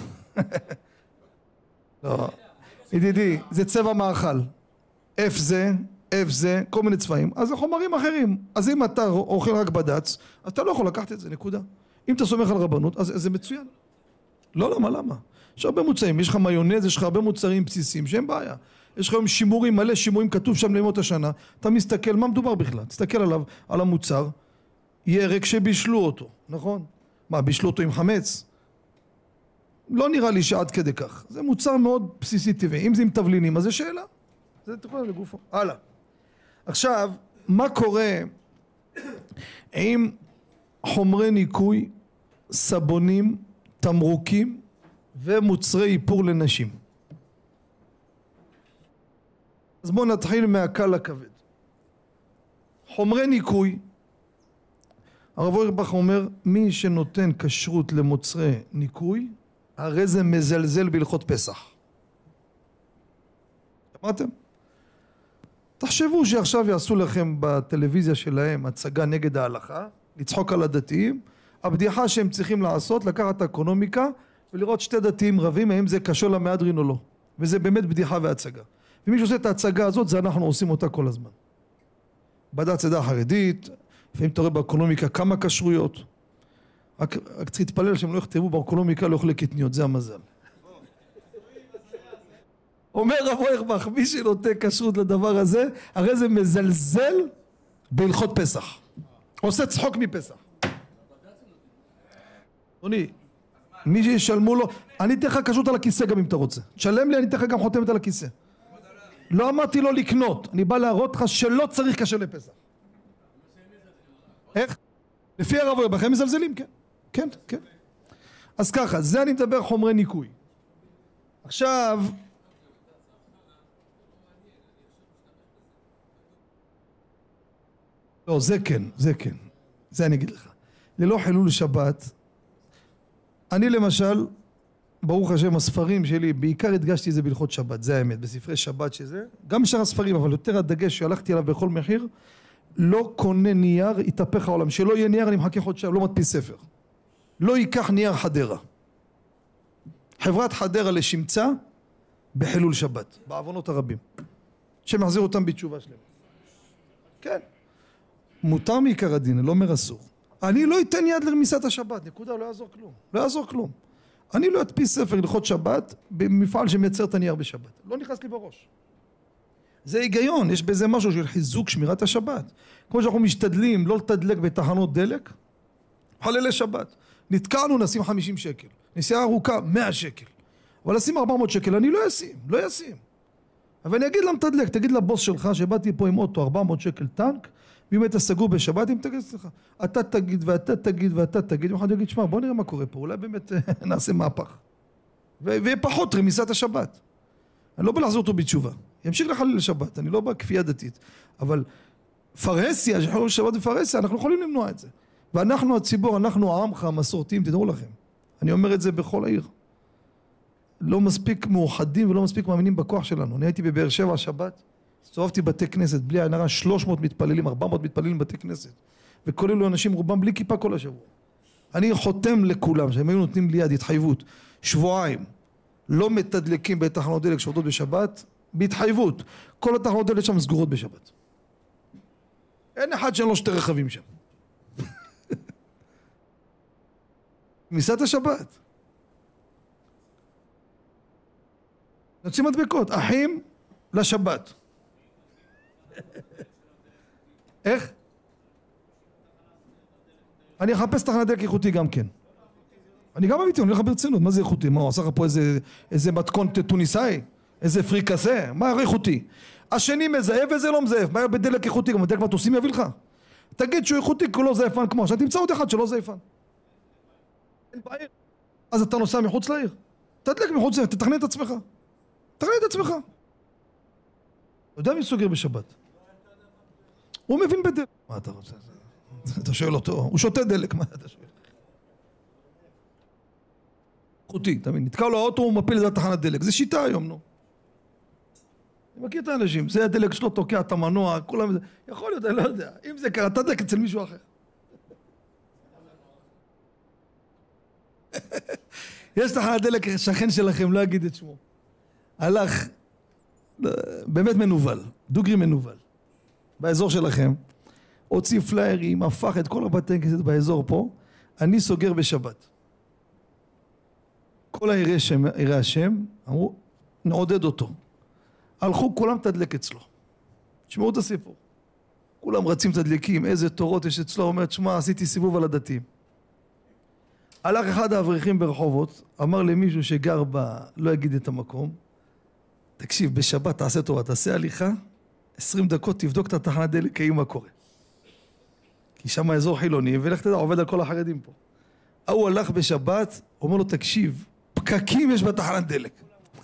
לא, ידידי, זה צבע מאכל. F זה, F זה, כל מיני צבעים. אז זה חומרים אחרים. אז אם אתה אוכל רק בד"ץ, אז אתה לא יכול לקחת את זה, נקודה. אם אתה סומך על רבנות, אז זה מצוין. לא, למה, למה? יש הרבה מוצרים, יש לך מיונז, יש לך הרבה מוצרים בסיסיים שהם בעיה. יש לך היום שימורים, מלא שימורים, כתוב שם לימות השנה, אתה מסתכל, מה מדובר בכלל? תסתכל עליו, על המוצר, ירק שבישלו אותו, נכון? מה, בישלו אותו עם חמץ? לא נראה לי שעד כדי כך. זה מוצר מאוד בסיסי טבעי. אם זה עם תבלינים, אז זה שאלה. זה תקוע לגופו. הלאה. עכשיו, מה קורה עם חומרי ניקוי, סבונים, תמרוקים ומוצרי איפור לנשים? אז בואו נתחיל מהקל לכבד. חומרי ניקוי, הרב אוירבך אומר, מי שנותן כשרות למוצרי ניקוי, הרי זה מזלזל בהלכות פסח. אמרתם? תחשבו שעכשיו יעשו לכם בטלוויזיה שלהם הצגה נגד ההלכה, לצחוק על הדתיים, הבדיחה שהם צריכים לעשות, לקחת את האקונומיקה ולראות שתי דתיים רבים, האם זה קשור למהדרין או לא. וזה באמת בדיחה והצגה. ומי שעושה את ההצגה הזאת, זה אנחנו עושים אותה כל הזמן. בד"ץ עדה חרדית, לפעמים אתה רואה באקונומיקה כמה כשרויות. רק, רק צריך להתפלל שהם לא יכתבו באקונומיקה לא אוכלי קטניות, זה המזל. אומר רב אוירבך, מי שנותן כשרות לדבר הזה, הרי זה מזלזל בהלכות פסח. עושה צחוק מפסח. אדוני, מי שישלמו לו, אני אתן לך כשרות על הכיסא גם אם אתה רוצה. תשלם לי, אני אתן לך גם חותמת על הכיסא. לא אמרתי לו לקנות, אני בא להראות לך שלא צריך כשר לפסח. איך? לפי הרב אוירבך הם מזלזלים, כן. כן, כן. אז ככה, זה אני מדבר חומרי ניקוי. עכשיו, לא, זה כן, זה כן. זה אני אגיד לך. ללא חילול שבת, אני למשל, ברוך השם, הספרים שלי, בעיקר הדגשתי את זה בהלכות שבת, זה האמת, בספרי שבת שזה, גם בשאר הספרים, אבל יותר הדגש שהלכתי עליו בכל מחיר, לא קונה נייר, יתהפך העולם. שלא יהיה נייר, אני מחכה חודשיים, לא מדפיס ספר. לא ייקח נייר חדרה. חברת חדרה לשמצה, בחילול שבת, בעוונות הרבים. שמחזיר אותם בתשובה שלהם. כן. מותר מעיקר הדין, לא אומר אסור. אני לא אתן יד לרמיסת השבת, נקודה, לא יעזור כלום. לא יעזור כלום. אני לא אדפיס ספר הלכות שבת במפעל שמייצר את הנייר בשבת. לא נכנס לי בראש. זה היגיון, יש בזה משהו של חיזוק שמירת השבת. כמו שאנחנו משתדלים לא לתדלק בתחנות דלק, חללי שבת. נתקענו, נשים חמישים שקל. נסיעה ארוכה, מאה שקל. אבל לשים ארבע מאות שקל, אני לא אשים, לא אשים. אבל אני אגיד למתדלק, תגיד לבוס שלך שבאתי פה עם אוטו ארבע מאות שקל טנק, ואם היית סגור בשבת, אם תגיד לך, אתה תגיד ואתה תגיד ואתה תגיד, ואחד יגיד, שמע, בוא נראה מה קורה פה, אולי באמת נעשה מהפך. ויהיה פחות רמיסת השבת. אני לא בא לחזור אותו בתשובה. ימשיך לחלל לשבת, אני לא בא כפייה דתית. אבל פרהסיה, שחרור שבת ופרהסיה, אנחנו יכולים למנוע את זה. ואנחנו הציבור, אנחנו העמך המסורתיים, תדעו לכם. אני אומר את זה בכל העיר. לא מספיק מאוחדים ולא מספיק מאמינים בכוח שלנו. אני הייתי בבאר שבע השבת, הסתובבתי בתי כנסת, בלי עין הרע, שלוש מאות מתפללים, ארבע מאות מתפללים בתי כנסת. וכל אלו אנשים רובם בלי כיפה כל השבוע. אני חותם לכולם, שהם היו נותנים לי יד, התחייבות, שבועיים, לא מתדלקים בתחנות דלק שעובדות בשבת, בהתחייבות, כל התחנות דלק שם סגורות בשבת. אין אחד שאין לו שתי רכבים שם. כניסת השבת. נוצאים מדבקות, אחים לשבת. איך? אני אחפש תחנת דלק איכותי גם כן. אני גם אמיתי, אני הולך ברצינות, מה זה איכותי? מה, הוא עשה לך פה איזה, איזה מתכון טוניסאי? איזה פריקסה? מה איכותי? השני מזייף וזה לא מזייף, מה בדלק איכותי? גם דלק מטוסים יביא לך? תגיד שהוא איכותי כולו זייפן כמו, עכשיו תמצא עוד אחד שלא זייפן. אז אתה נוסע מחוץ לעיר? תדלק מחוץ לעיר, תתכנן את עצמך. תתכנן את עצמך. אתה יודע מי סוגר בשבת? הוא מבין בדלק. מה אתה רוצה? אתה שואל אותו, הוא שותה דלק, מה אתה שואל? איכותי, תמיד, נתקע לו האוטו, הוא מפיל את זה לתחנת דלק, זה שיטה היום, נו. אני מכיר את האנשים, זה הדלק שלו תוקע את המנוע, כולם, יכול להיות, אני לא יודע, אם זה קרה, תדלק אצל מישהו אחר. יש תחנת דלק, שכן שלכם, לא אגיד את שמו. הלך, באמת מנוול, דוגרי מנוול, באזור שלכם, הוציא פליירים, הפך את כל הבתי כנסת באזור פה, אני סוגר בשבת. כל העירי השם, אמרו, נעודד אותו. הלכו כולם תדלק אצלו. תשמעו את הסיפור. כולם רצים תדלקים, איזה תורות יש אצלו, אומר, תשמע, עשיתי סיבוב על הדתיים. הלך אחד האברכים ברחובות, אמר למישהו שגר בה, לא אגיד את המקום, תקשיב, בשבת תעשה טובה, תעשה הליכה, עשרים דקות תבדוק את התחנת דלק, כי מה קורה. כי שם האזור חילוני, ולך תדע, עובד על כל החרדים פה. הוא הלך בשבת, אומר לו, תקשיב, פקקים יש בתחנת דלק.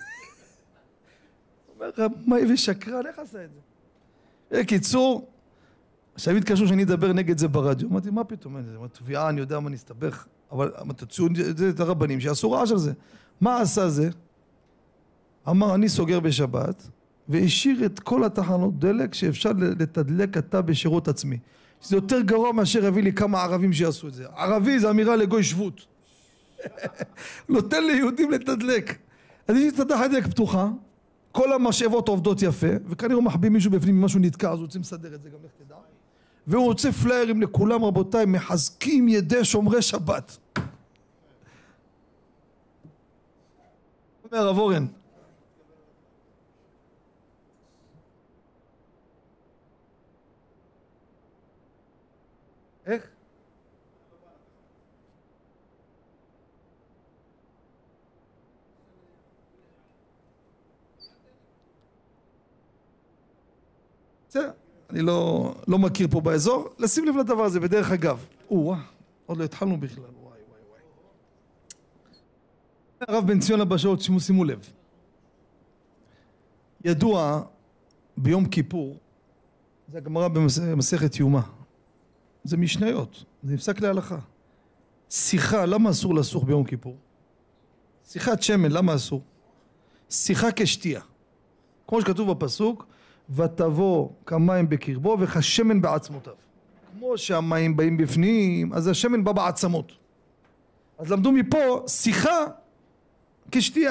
אומר לך, מה הביא שקרן, איך עשה את זה? בקיצור, עכשיו התקשרו שאני אדבר נגד זה ברדיו. אמרתי, מה פתאום? תביעה, אני יודע מה נסתבך, אבל תציעו את הרבנים שיעשו רעש על זה. מה עשה זה? אמר, אני סוגר בשבת, והשאיר את כל התחנות דלק שאפשר לתדלק אתה בשירות עצמי. זה יותר גרוע מאשר הביא לי כמה ערבים שיעשו את זה. ערבי זה אמירה לגוי שבות. נותן ליהודים לתדלק. אז יש את התחנת דלק פתוחה, כל המשאבות עובדות יפה, וכנראה הוא מחביא מישהו בפנים, משהו נתקע, אז הוא רוצה לסדר את זה, גם לך תדע. והוא רוצה פליירים לכולם, רבותיי, מחזקים ידי שומרי שבת. אומר הרב אורן, איך? בסדר, אני לא, לא מכיר פה באזור, לשים לב לדבר הזה, בדרך אגב. או-אה, עוד לא התחלנו בכלל, וואי וואי וואי. הרב בן ציון הבשעות, שימו, שימו לב. ידוע ביום כיפור, זה הגמרא במסכת יומא. זה משניות, זה נפסק להלכה. שיחה, למה אסור לסוך ביום כיפור? שיחת שמן, למה אסור? שיחה כשתייה. כמו שכתוב בפסוק, ותבוא כמים בקרבו וכשמן בעצמותיו. כמו שהמים באים בפנים, אז השמן בא בעצמות. אז למדו מפה שיחה כשתייה.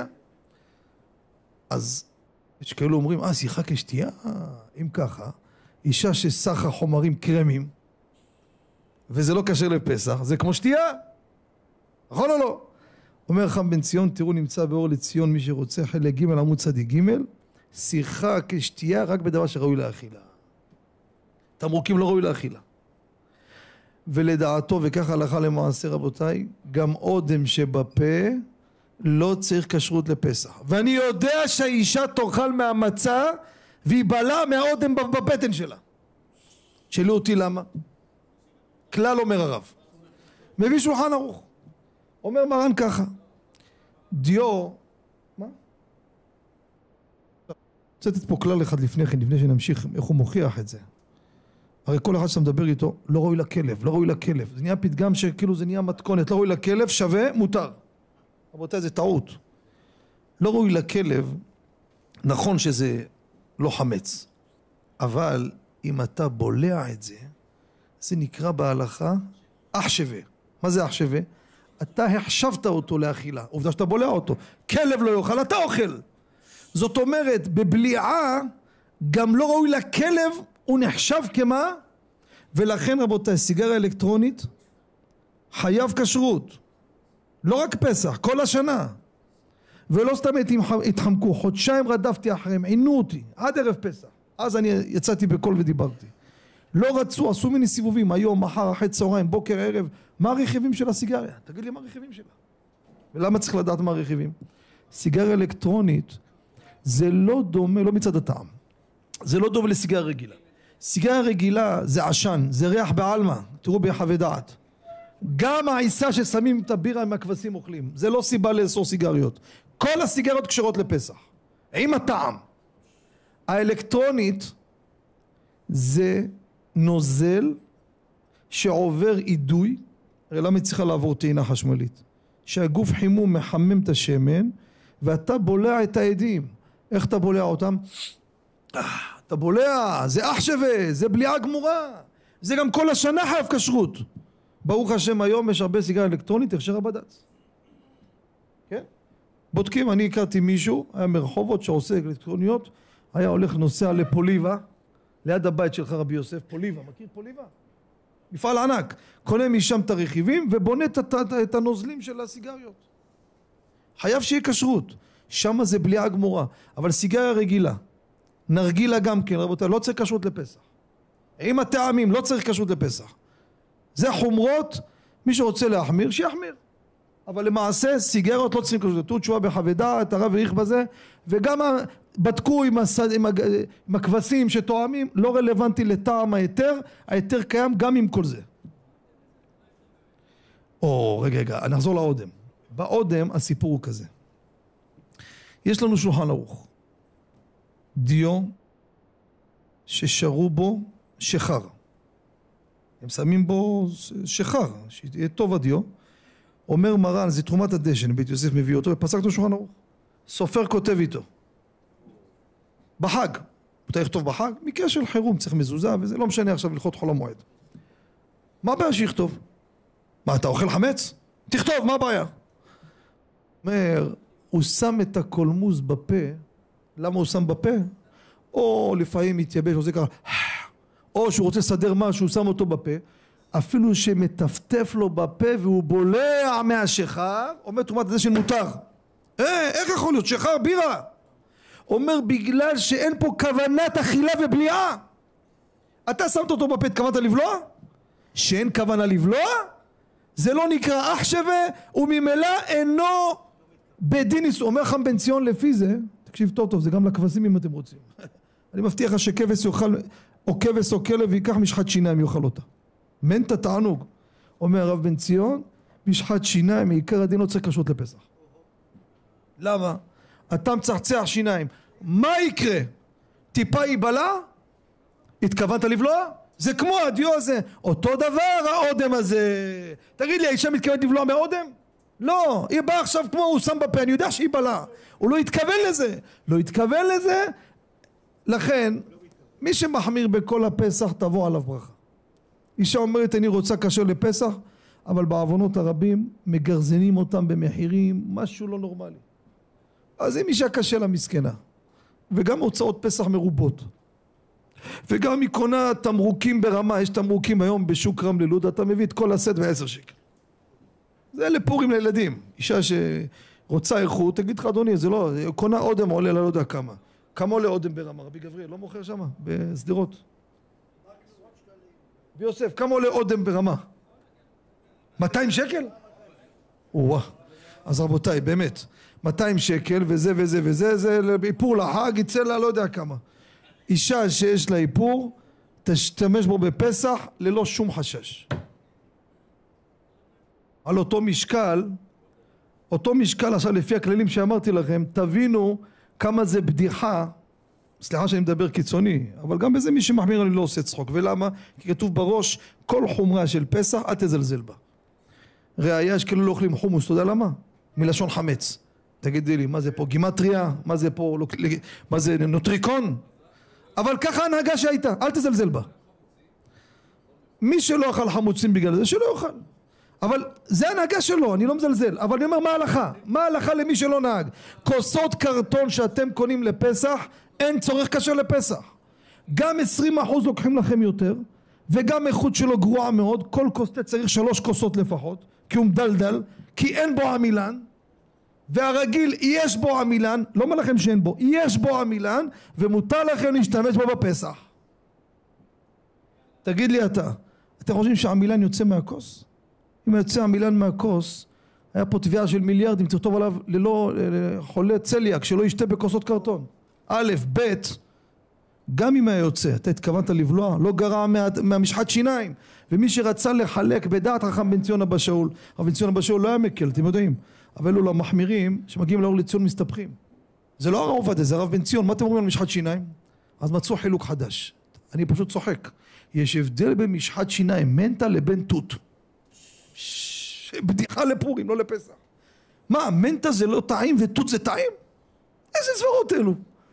אז יש כאלו אומרים, אה, שיחה כשתייה? אם ככה, אישה שסחה חומרים קרמים, וזה לא קשר לפסח, זה כמו שתייה. נכון או לא? אומר חם בן ציון, תראו נמצא באור לציון, מי שרוצה, חלק ג' עמוד צדיק ג', שיחה כשתייה רק בדבר שראוי לאכילה. תמרוקים לא ראוי לאכילה. ולדעתו, וכך הלכה למעשה רבותיי, גם אודם שבפה לא צריך כשרות לפסח. ואני יודע שהאישה תאכל מהמצה והיא בלה מהאודם בבטן שלה. שאלו אותי למה? כלל אומר הרב. מביא שולחן ערוך. אומר מרן ככה. דיו, מה? רוצה לתת פה כלל אחד לפני כן, לפני שנמשיך איך הוא מוכיח את זה. הרי כל אחד שאתה מדבר איתו, לא ראוי לכלב, לא ראוי לכלב. זה נהיה פתגם שכאילו זה נהיה מתכונת, לא ראוי לכלב, שווה, מותר. רבותיי, זה טעות. לא ראוי לכלב, נכון שזה לא חמץ, אבל אם אתה בולע את זה, זה נקרא בהלכה אח שווה. מה זה אח שווה? אתה החשבת אותו לאכילה, עובדה שאתה בולע אותו. כלב לא יאכל, אתה אוכל. זאת אומרת, בבליעה גם לא ראוי לכלב, הוא נחשב כמה? ולכן רבותיי, סיגריה אלקטרונית חייב כשרות, לא רק פסח, כל השנה. ולא סתם התחמקו, חודשיים רדפתי אחריהם, עינו אותי עד ערב פסח, אז אני יצאתי בקול ודיברתי. לא רצו, עשו מיני סיבובים, היום, מחר, אחרי צהריים, בוקר, ערב. מה הרכיבים של הסיגריה? תגיד לי מה הרכיבים שלה. ולמה צריך לדעת מה הרכיבים? סיגריה אלקטרונית זה לא דומה, לא מצד הטעם, זה לא דומה לסיגריה רגילה. סיגריה רגילה זה עשן, זה ריח בעלמה, תראו ביחווי דעת. גם העיסה ששמים את הבירה עם הכבשים אוכלים, זה לא סיבה לאסור סיגריות. כל הסיגריות קשרות לפסח, עם הטעם. האלקטרונית זה נוזל שעובר אידוי, הרי למה צריכה לעבור טעינה חשמלית? שהגוף חימום מחמם את השמן, ואתה בולע את העדים. איך אתה בולע אותם? אתה בולע, זה אח שווה, זה בליעה גמורה, זה גם כל השנה חייב כשרות. ברוך השם היום יש הרבה סיגריה אלקטרונית, הכשר הבד"ץ. כן? בודקים, אני הכרתי מישהו, היה מרחובות שעושה אלקטרוניות, היה הולך נוסע לפוליבה, ליד הבית שלך רבי יוסף, פוליבה, מכיר פוליבה? מפעל ענק, קונה משם את הרכיבים ובונה את הנוזלים של הסיגריות. חייב שיהיה כשרות, שם זה בליעה גמורה, אבל סיגריה רגילה, נרגילה גם כן, רבותיי, לא צריך כשרות לפסח. עם הטעמים, לא צריך כשרות לפסח. זה חומרות, מי שרוצה להחמיר, שיחמיר. אבל למעשה סיגריות לא צריכים כשרות. תראו תשובה ביחווי דעת, הרב העריך בזה, וגם בדקו עם, הסד... עם, הג... עם הכבשים שתואמים, לא רלוונטי לטעם ההיתר, ההיתר קיים גם עם כל זה. או רגע רגע, נחזור לאודם. באודם הסיפור הוא כזה. יש לנו שולחן ערוך. דיו ששרו בו שחר. הם שמים בו שחר, שיהיה טוב הדיו. אומר מרן, זה תרומת הדשן, בית יוסף מביא אותו ופסק אותו שולחן ערוך. סופר כותב איתו. בחג. אתה יכתוב בחג? מקרה של חירום, צריך מזוזה, וזה לא משנה עכשיו ללכות חול המועד. מה הבעיה שיכתוב? מה, אתה אוכל חמץ? תכתוב, מה הבעיה? אומר, הוא שם את הקולמוס בפה. למה הוא שם בפה? או לפעמים מתייבש, או זה ככה, או שהוא רוצה לסדר משהו, הוא שם אותו בפה, אפילו שמטפטף לו בפה והוא בולע מהשחר, אומר תרומת הדשן מותר. אה, איך יכול להיות? שחר בירה. אומר בגלל שאין פה כוונת אכילה ובליעה. אתה שמת אותו בפה, התכוונת לבלוע? שאין כוונה לבלוע? זה לא נקרא אח שווה, וממילא אינו בדין איסור. אומר חם בן ציון לפי זה, תקשיב טוב טוב, זה גם לכבשים אם אתם רוצים. אני מבטיח לך שכבש יאכל, או כבש או כלב ויקח משחת שיניים יאכל אותה. מנטה תענוג. אומר הרב בן ציון, משחת שיניים מעיקר הדין לא צריך כשרות לפסח. למה? אתה מצחצח שיניים, מה יקרה? טיפה ייבלע? התכוונת לבלוע? זה כמו הדיו הזה, אותו דבר האודם הזה. תגיד לי, האישה מתכוונת לבלוע מהאודם? לא, היא באה עכשיו כמו הוא שם בפה, אני יודע שהיא בלעה. הוא לא התכוון לזה, לא התכוון לזה, לכן מי שמחמיר בכל הפסח תבוא עליו ברכה. אישה אומרת אני רוצה כשר לפסח, אבל בעוונות הרבים מגרזנים אותם במחירים, משהו לא נורמלי. אז אם אישה קשה לה מסכנה, וגם הוצאות פסח מרובות, וגם היא קונה תמרוקים ברמה, יש תמרוקים היום בשוק רמלה לוד, אתה מביא את כל הסט בעשר שקל. זה לפורים לילדים. אישה שרוצה איכות, תגיד לך אדוני, זה לא, קונה אודם עולה לא יודע כמה. כמה עולה אודם ברמה? רבי גבריאל לא מוכר שמה, בסדירות. ביוסף, כמה עולה אודם ברמה? מאתיים שקל? וואה. אז רבותיי, באמת, מאתיים שקל וזה וזה וזה, זה איפור לחג, יצא לה לא יודע כמה. אישה שיש לה איפור, תשתמש בו בפסח ללא שום חשש. על אותו משקל, אותו משקל עכשיו לפי הכללים שאמרתי לכם, תבינו כמה זה בדיחה, סליחה שאני מדבר קיצוני, אבל גם בזה מי שמחמיר אני לא עושה צחוק. ולמה? כי כתוב בראש, כל חומרה של פסח, אל תזלזל בה. ראיה שכאילו לא אוכלים חומוס, אתה יודע למה? מלשון חמץ. תגידי לי, מה זה פה גימטריה? מה זה פה, מה זה נוטריקון? אבל ככה ההנהגה שהייתה, אל תזלזל בה. מי שלא אכל חמוצים בגלל זה, שלא יאכל. אבל זה הנהגה שלו, אני לא מזלזל, אבל אני אומר מה ההלכה? מה ההלכה למי שלא נהג? כוסות קרטון שאתם קונים לפסח, אין צורך כשר לפסח. גם עשרים אחוז לוקחים לכם יותר, וגם איכות שלו גרועה מאוד, כל כוס צריך שלוש כוסות לפחות, כי הוא מדלדל, כי אין בו עמילן, והרגיל יש בו עמילן, לא אומר לכם שאין בו, יש בו עמילן, ומותר לכם להשתמש בו בפסח. תגיד לי אתה, אתם חושבים שהעמילן יוצא מהכוס? אם יוצא עמילן מהכוס, היה פה תביעה של מיליארדים, תכתוב עליו ללא חולה צליאק, שלא ישתה בכוסות קרטון. א', ב', גם אם היה יוצא, אתה התכוונת לבלוע, לא גרע מה, מהמשחת שיניים. ומי שרצה לחלק בדעת חכם בן ציון אבא שאול, אבל בן ציון אבא שאול לא היה מקל, אתם יודעים. אבל אלו למחמירים שמגיעים לאור לציון מסתבכים. זה לא הרב עובדיה, זה הרב בן ציון. מה אתם אומרים על משחת שיניים? אז מצאו חילוק חדש. אני פשוט צוחק. יש הבדל בין משחת שיניים מנטה לבין תות. בדיחה לפורים, לא לפסח. מה, מנטה זה לא טעים ותות זה טעים? איזה סברות אלו?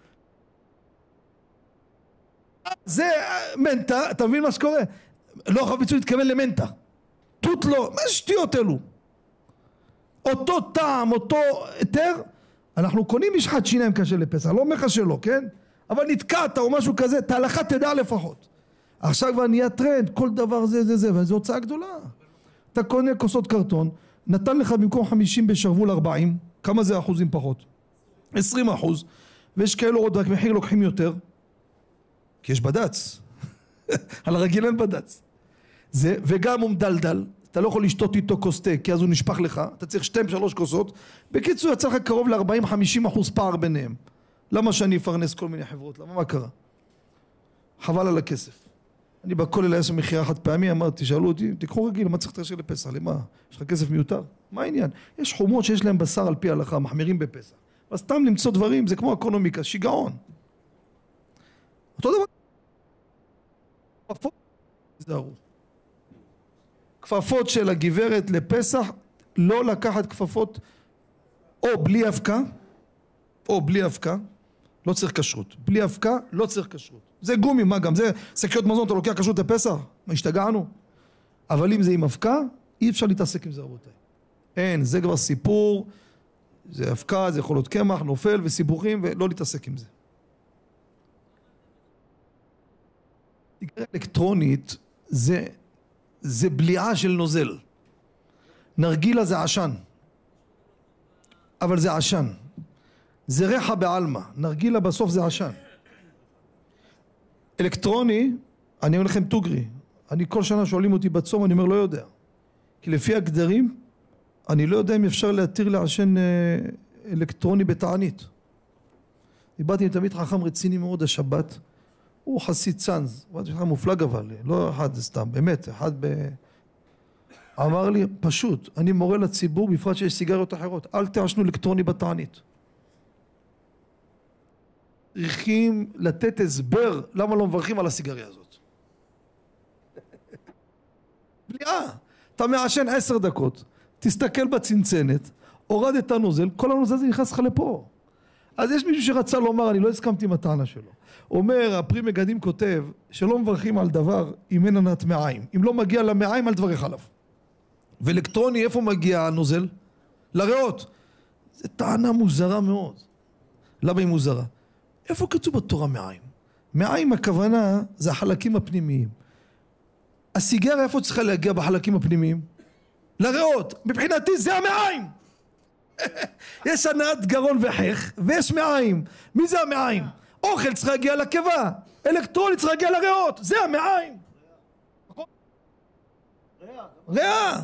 זה מנטה, אתה מבין מה שקורה? לא הרב בן ציון התכוון למנטה. תות לא, מה שטויות אלו? אותו טעם, אותו היתר, אנחנו קונים משחת שיניים קשה לפסח, לא אומר לך שלא, כן? אבל נתקעת או משהו כזה, את ההלכה תדע לפחות. עכשיו כבר נהיה טרנד, כל דבר זה זה זה, וזו הוצאה גדולה. אתה קונה כוסות קרטון, נתן לך במקום חמישים בשרוול ארבעים, כמה זה אחוזים פחות? עשרים אחוז, ויש כאלו עוד רק מחיר לוקחים יותר, כי יש בדץ, על הרגיל אין בדץ. זה, וגם הוא מדלדל, אתה לא יכול לשתות איתו כוס תה, כי אז הוא נשפך לך, אתה צריך שתיים שלוש כוסות, בקיצור יצא לך קרוב ל-ארבעים חמישים אחוז פער ביניהם. למה שאני אפרנס כל מיני חברות? למה? מה קרה? חבל על הכסף. אני בכולל היה שם מחירה חד פעמי, אמרתי, שאלו אותי, תקחו רגיל, מה צריך תרשיר לפסח? למה? יש לך כסף מיותר? מה העניין? יש חומות שיש להם בשר על פי ההלכה, מחמירים בפסח. אז סתם למצוא דברים, זה כמו אקונומיקה, שיגעון. אותו דבר. כפפות, זהרו. כפפות של הגברת לפסח, לא לקחת כפפות או בלי אבקה, או בלי אבקה, לא צריך כשרות. בלי אבקה, לא צריך כשרות. זה גומי, מה גם? זה שקיות מזון, אתה לוקח כשרות לפסח? מה, השתגענו? אבל אם זה עם אבקה, אי אפשר להתעסק עם זה, רבותיי. אין, זה כבר סיפור, זה אבקה, זה יכול להיות קמח, נופל וסיבוכים, ולא להתעסק עם זה. סיגריה אלקטרונית זה, זה בליעה של נוזל. נרגילה זה עשן. אבל זה עשן. זה ריחה בעלמא. נרגילה בסוף זה עשן. אלקטרוני, אני אומר לכם טוגרי. אני כל שנה שואלים אותי בצום, אני אומר לא יודע. כי לפי הגדרים, אני לא יודע אם אפשר להתיר לעשן אלקטרוני בתענית. דיברתי עם תמיד חכם רציני מאוד השבת. הוא חסיד צאנז, הוא חכם מופלג אבל, לא אחד סתם, באמת, אחד ב... אמר לי, פשוט, אני מורה לציבור, בפרט שיש סיגריות אחרות, אל תעשנו אלקטרוני בתענית. צריכים לתת הסבר למה לא מברכים על הסיגריה הזאת. בליעה, אתה מעשן עשר דקות, תסתכל בצנצנת, הורד את הנוזל, כל הנוזל הזה נכנס לך לפה. אז יש מישהו שרצה לומר, אני לא הסכמתי עם הטענה שלו. אומר, הפרי מגדים כותב, שלא מברכים על דבר אם אין ענת מעיים. אם לא מגיע למעיים, אל תברך עליו. ואלקטרוני, איפה מגיע הנוזל? לריאות. זו טענה מוזרה מאוד. למה היא מוזרה? איפה כתוב בתורה מעיים? מעיים הכוונה זה החלקים הפנימיים. הסיגריה איפה צריכה להגיע בחלקים הפנימיים? לריאות. מבחינתי זה המעיים. יש הנעת גרון וחך ויש מעיים. מי זה המעיים? אוכל צריך להגיע לקיבה, אלקטרוני צריך להגיע לריאות, זה המעיים. ריאה.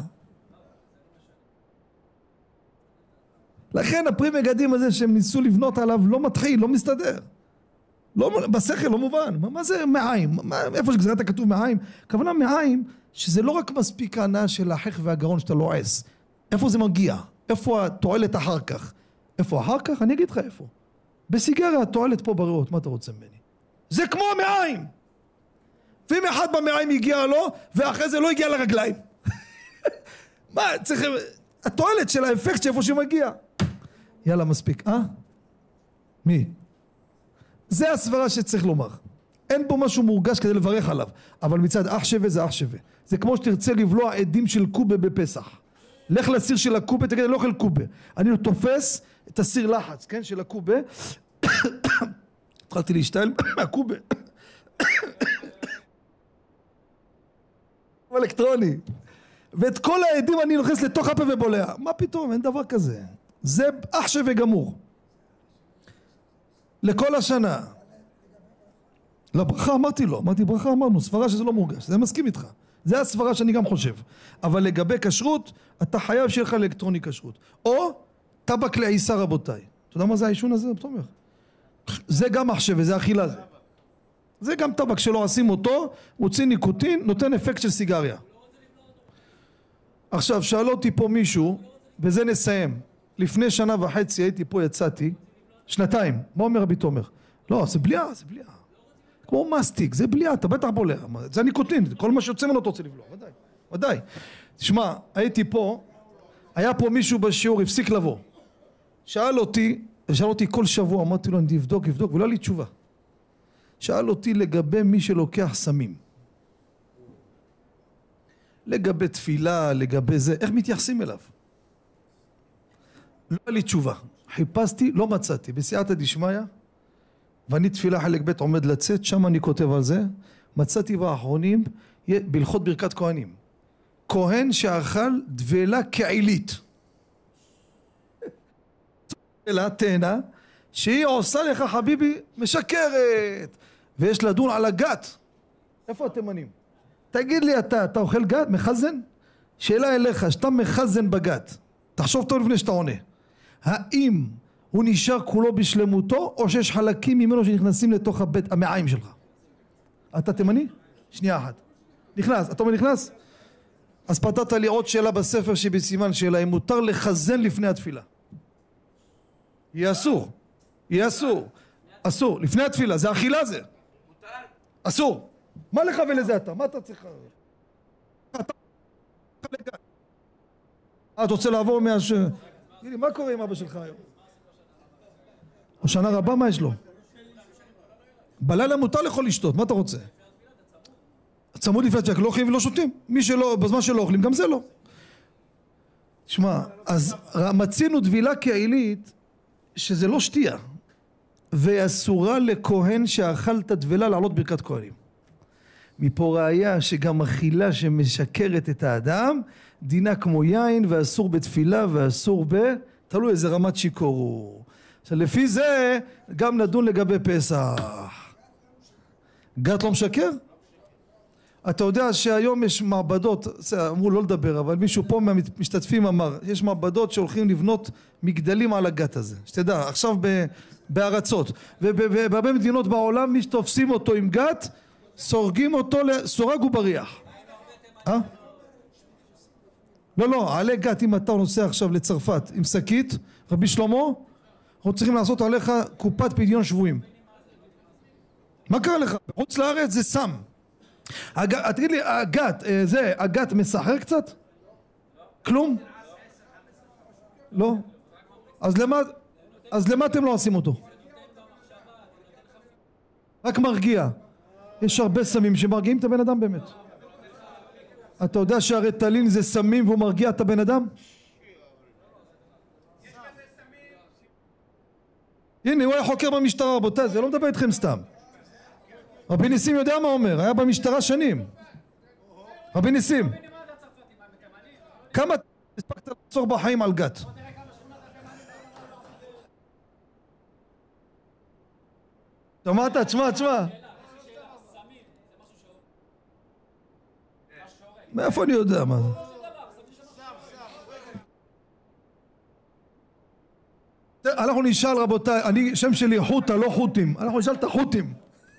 לכן הפרי מגדים הזה שהם ניסו לבנות עליו לא מתחיל, לא מסתדר. לא, בשכל לא מובן. מה, מה זה מעיים? מה, איפה שגזרת כתוב מעיים? הכוונה מעיים שזה לא רק מספיק ההנאה של החך והגרון שאתה לועס. איפה זה מגיע? איפה התועלת אחר כך? איפה אחר כך? אני אגיד לך איפה. בסיגריה התועלת פה בריאות, מה אתה רוצה ממני? זה כמו המעיים. ואם אחד במעיים הגיע לו, ואחרי זה לא הגיע לרגליים. מה, צריך... התועלת של האפקט שאיפה שמגיע. יאללה, מספיק. אה? מי? זה הסברה שצריך לומר. אין פה משהו מורגש כדי לברך עליו, אבל מצד אח שווה זה אח שווה. זה כמו שתרצה לבלוע עדים של קובה בפסח. לך לסיר של הקובה, תגיד, אני לא אוכל קובה. אני תופס את הסיר לחץ, כן, של הקובה. התחלתי להשתעל מהקובה. אלקטרוני. ואת כל העדים אני לוחס לתוך הפה ובולע. מה פתאום, אין דבר כזה. זה אח שווה גמור. לכל השנה. לברכה אמרתי לו, אמרתי ברכה אמרנו, סברה שזה לא מורגש, זה מסכים איתך. זה הסברה שאני גם חושב. אבל לגבי כשרות, אתה חייב שיהיה לך אלקטרוני כשרות. או טבק לעיסה רבותיי. אתה יודע מה זה העישון הזה? אתה אומר. זה גם אח שווה, זה אכילה זה. זה גם טבק שלא עושים אותו, מוציא ניקוטין, נותן אפקט של סיגריה. עכשיו, שאל אותי פה מישהו, וזה נסיים. לפני שנה וחצי הייתי פה, יצאתי, שנתיים. מה אומר רבי תומר? לא, זה בליעה, זה בליעה. כמו מסטיק, זה בליעה, אתה בטח בולע. זה ניקוטין, כל מה שיוצא ממנו אתה רוצה לבלוע, ודאי, ודאי. תשמע, הייתי פה, היה פה מישהו בשיעור, הפסיק לבוא. שאל אותי, שאל אותי כל שבוע, אמרתי לו, אני אבדוק, אבדוק, ולא היה לי תשובה. שאל אותי לגבי מי שלוקח סמים. לגבי תפילה, לגבי זה, איך מתייחסים אליו? לא היה לי תשובה. חיפשתי, לא מצאתי. בסייעתא דשמיא, ואני תפילה חלק ב' עומד לצאת, שם אני כותב על זה. מצאתי באחרונים, בהלכות ברכת כהנים. כהן שאכל דבלה כעילית. דבלה, תאנה, שהיא עושה לך חביבי משקרת. ויש לדון על הגת. איפה התימנים? תגיד לי אתה, אתה אוכל גת? מחזן? שאלה אליך, שאתה מחזן בגת. תחשוב טוב לפני שאתה עונה. האם הוא נשאר כולו בשלמותו, או שיש חלקים ממנו שנכנסים לתוך הבית, המעיים שלך? אתה תימני? שנייה אחת. נכנס, אתה אומר נכנס? אז פתרת לי עוד שאלה בספר שבסימן שאלה, אם מותר לחזן לפני התפילה. יהיה אסור. יהיה אסור. אסור. לפני התפילה, זה אכילה זה. אסור. מה לך ולזה אתה? מה אתה צריך? אתה רוצה לעבור מהש... תגיד לי, מה קורה עם אבא שלך היום? או שנה רבה, מה יש לו? בלילה מותר לכל לשתות, מה אתה רוצה? צמוד לפני התפילה, לא אוכלים ולא שותים. מי שלא, בזמן שלא אוכלים, גם זה לא. תשמע, אז מצינו דבילה כעילית, שזה לא שתייה, ואסורה לכהן שאכל את הדבלה לעלות ברכת כהנים. מפה ראיה שגם אכילה שמשקרת את האדם, דינה כמו יין, ואסור בתפילה, ואסור ב... תלוי איזה רמת שיקור הוא. עכשיו לפי זה, גם נדון לגבי פסח. גת לא משקר? אתה יודע שהיום יש מעבדות, אמרו לא לדבר, אבל מישהו פה מהמשתתפים אמר, יש מעבדות שהולכים לבנות מגדלים על הגת הזה. שתדע, עכשיו בארצות, ובהרבה מדינות בעולם, מי שתופסים אותו עם גת, סורגים אותו לסורג ובריח. אה? לא, לא, עלי גת, אם אתה נוסע עכשיו לצרפת עם שקית, רבי שלמה, אנחנו צריכים לעשות עליך קופת פדיון שבויים. מה קרה לך? בחוץ לארץ זה סם. תגיד לי, הגת, זה, הגת מסחר קצת? כלום? לא? אז למה, אז למה אתם לא עושים אותו? רק מרגיע. יש הרבה סמים שמרגיעים את הבן אדם באמת. אתה יודע שהרטלין זה סמים והוא מרגיע את הבן אדם? הנה, הוא היה חוקר במשטרה, רבותיי, זה לא מדבר איתכם סתם. רבי ניסים יודע מה אומר, היה במשטרה שנים. רבי ניסים, כמה הספקת לעצור בחיים על גת? שמעת? תשמע, תשמע. מאיפה אני יודע מה זה? אנחנו נשאל רבותיי, אני שם שלי חוטה לא חוטים, אנחנו נשאל את החוטים.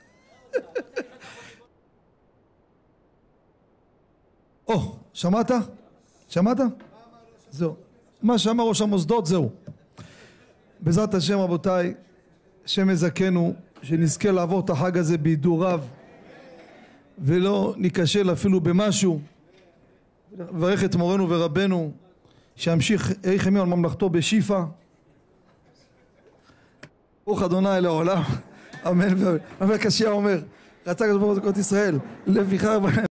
או, שמעת? שמעת? זהו. מה שאמר ראש המוסדות זהו. בעזרת השם רבותיי, השם יזכנו שנזכה לעבור את החג הזה בהידור רב ולא ניכשל אפילו במשהו. לברך את מורנו ורבנו שימשיך איך ימים על ממלכתו בשיפה. ברוך אדוני לעולם, אמן ואמן. אבל קשיא אומר רצה הקדוש ברוך הוא זכות ישראל, לפיכך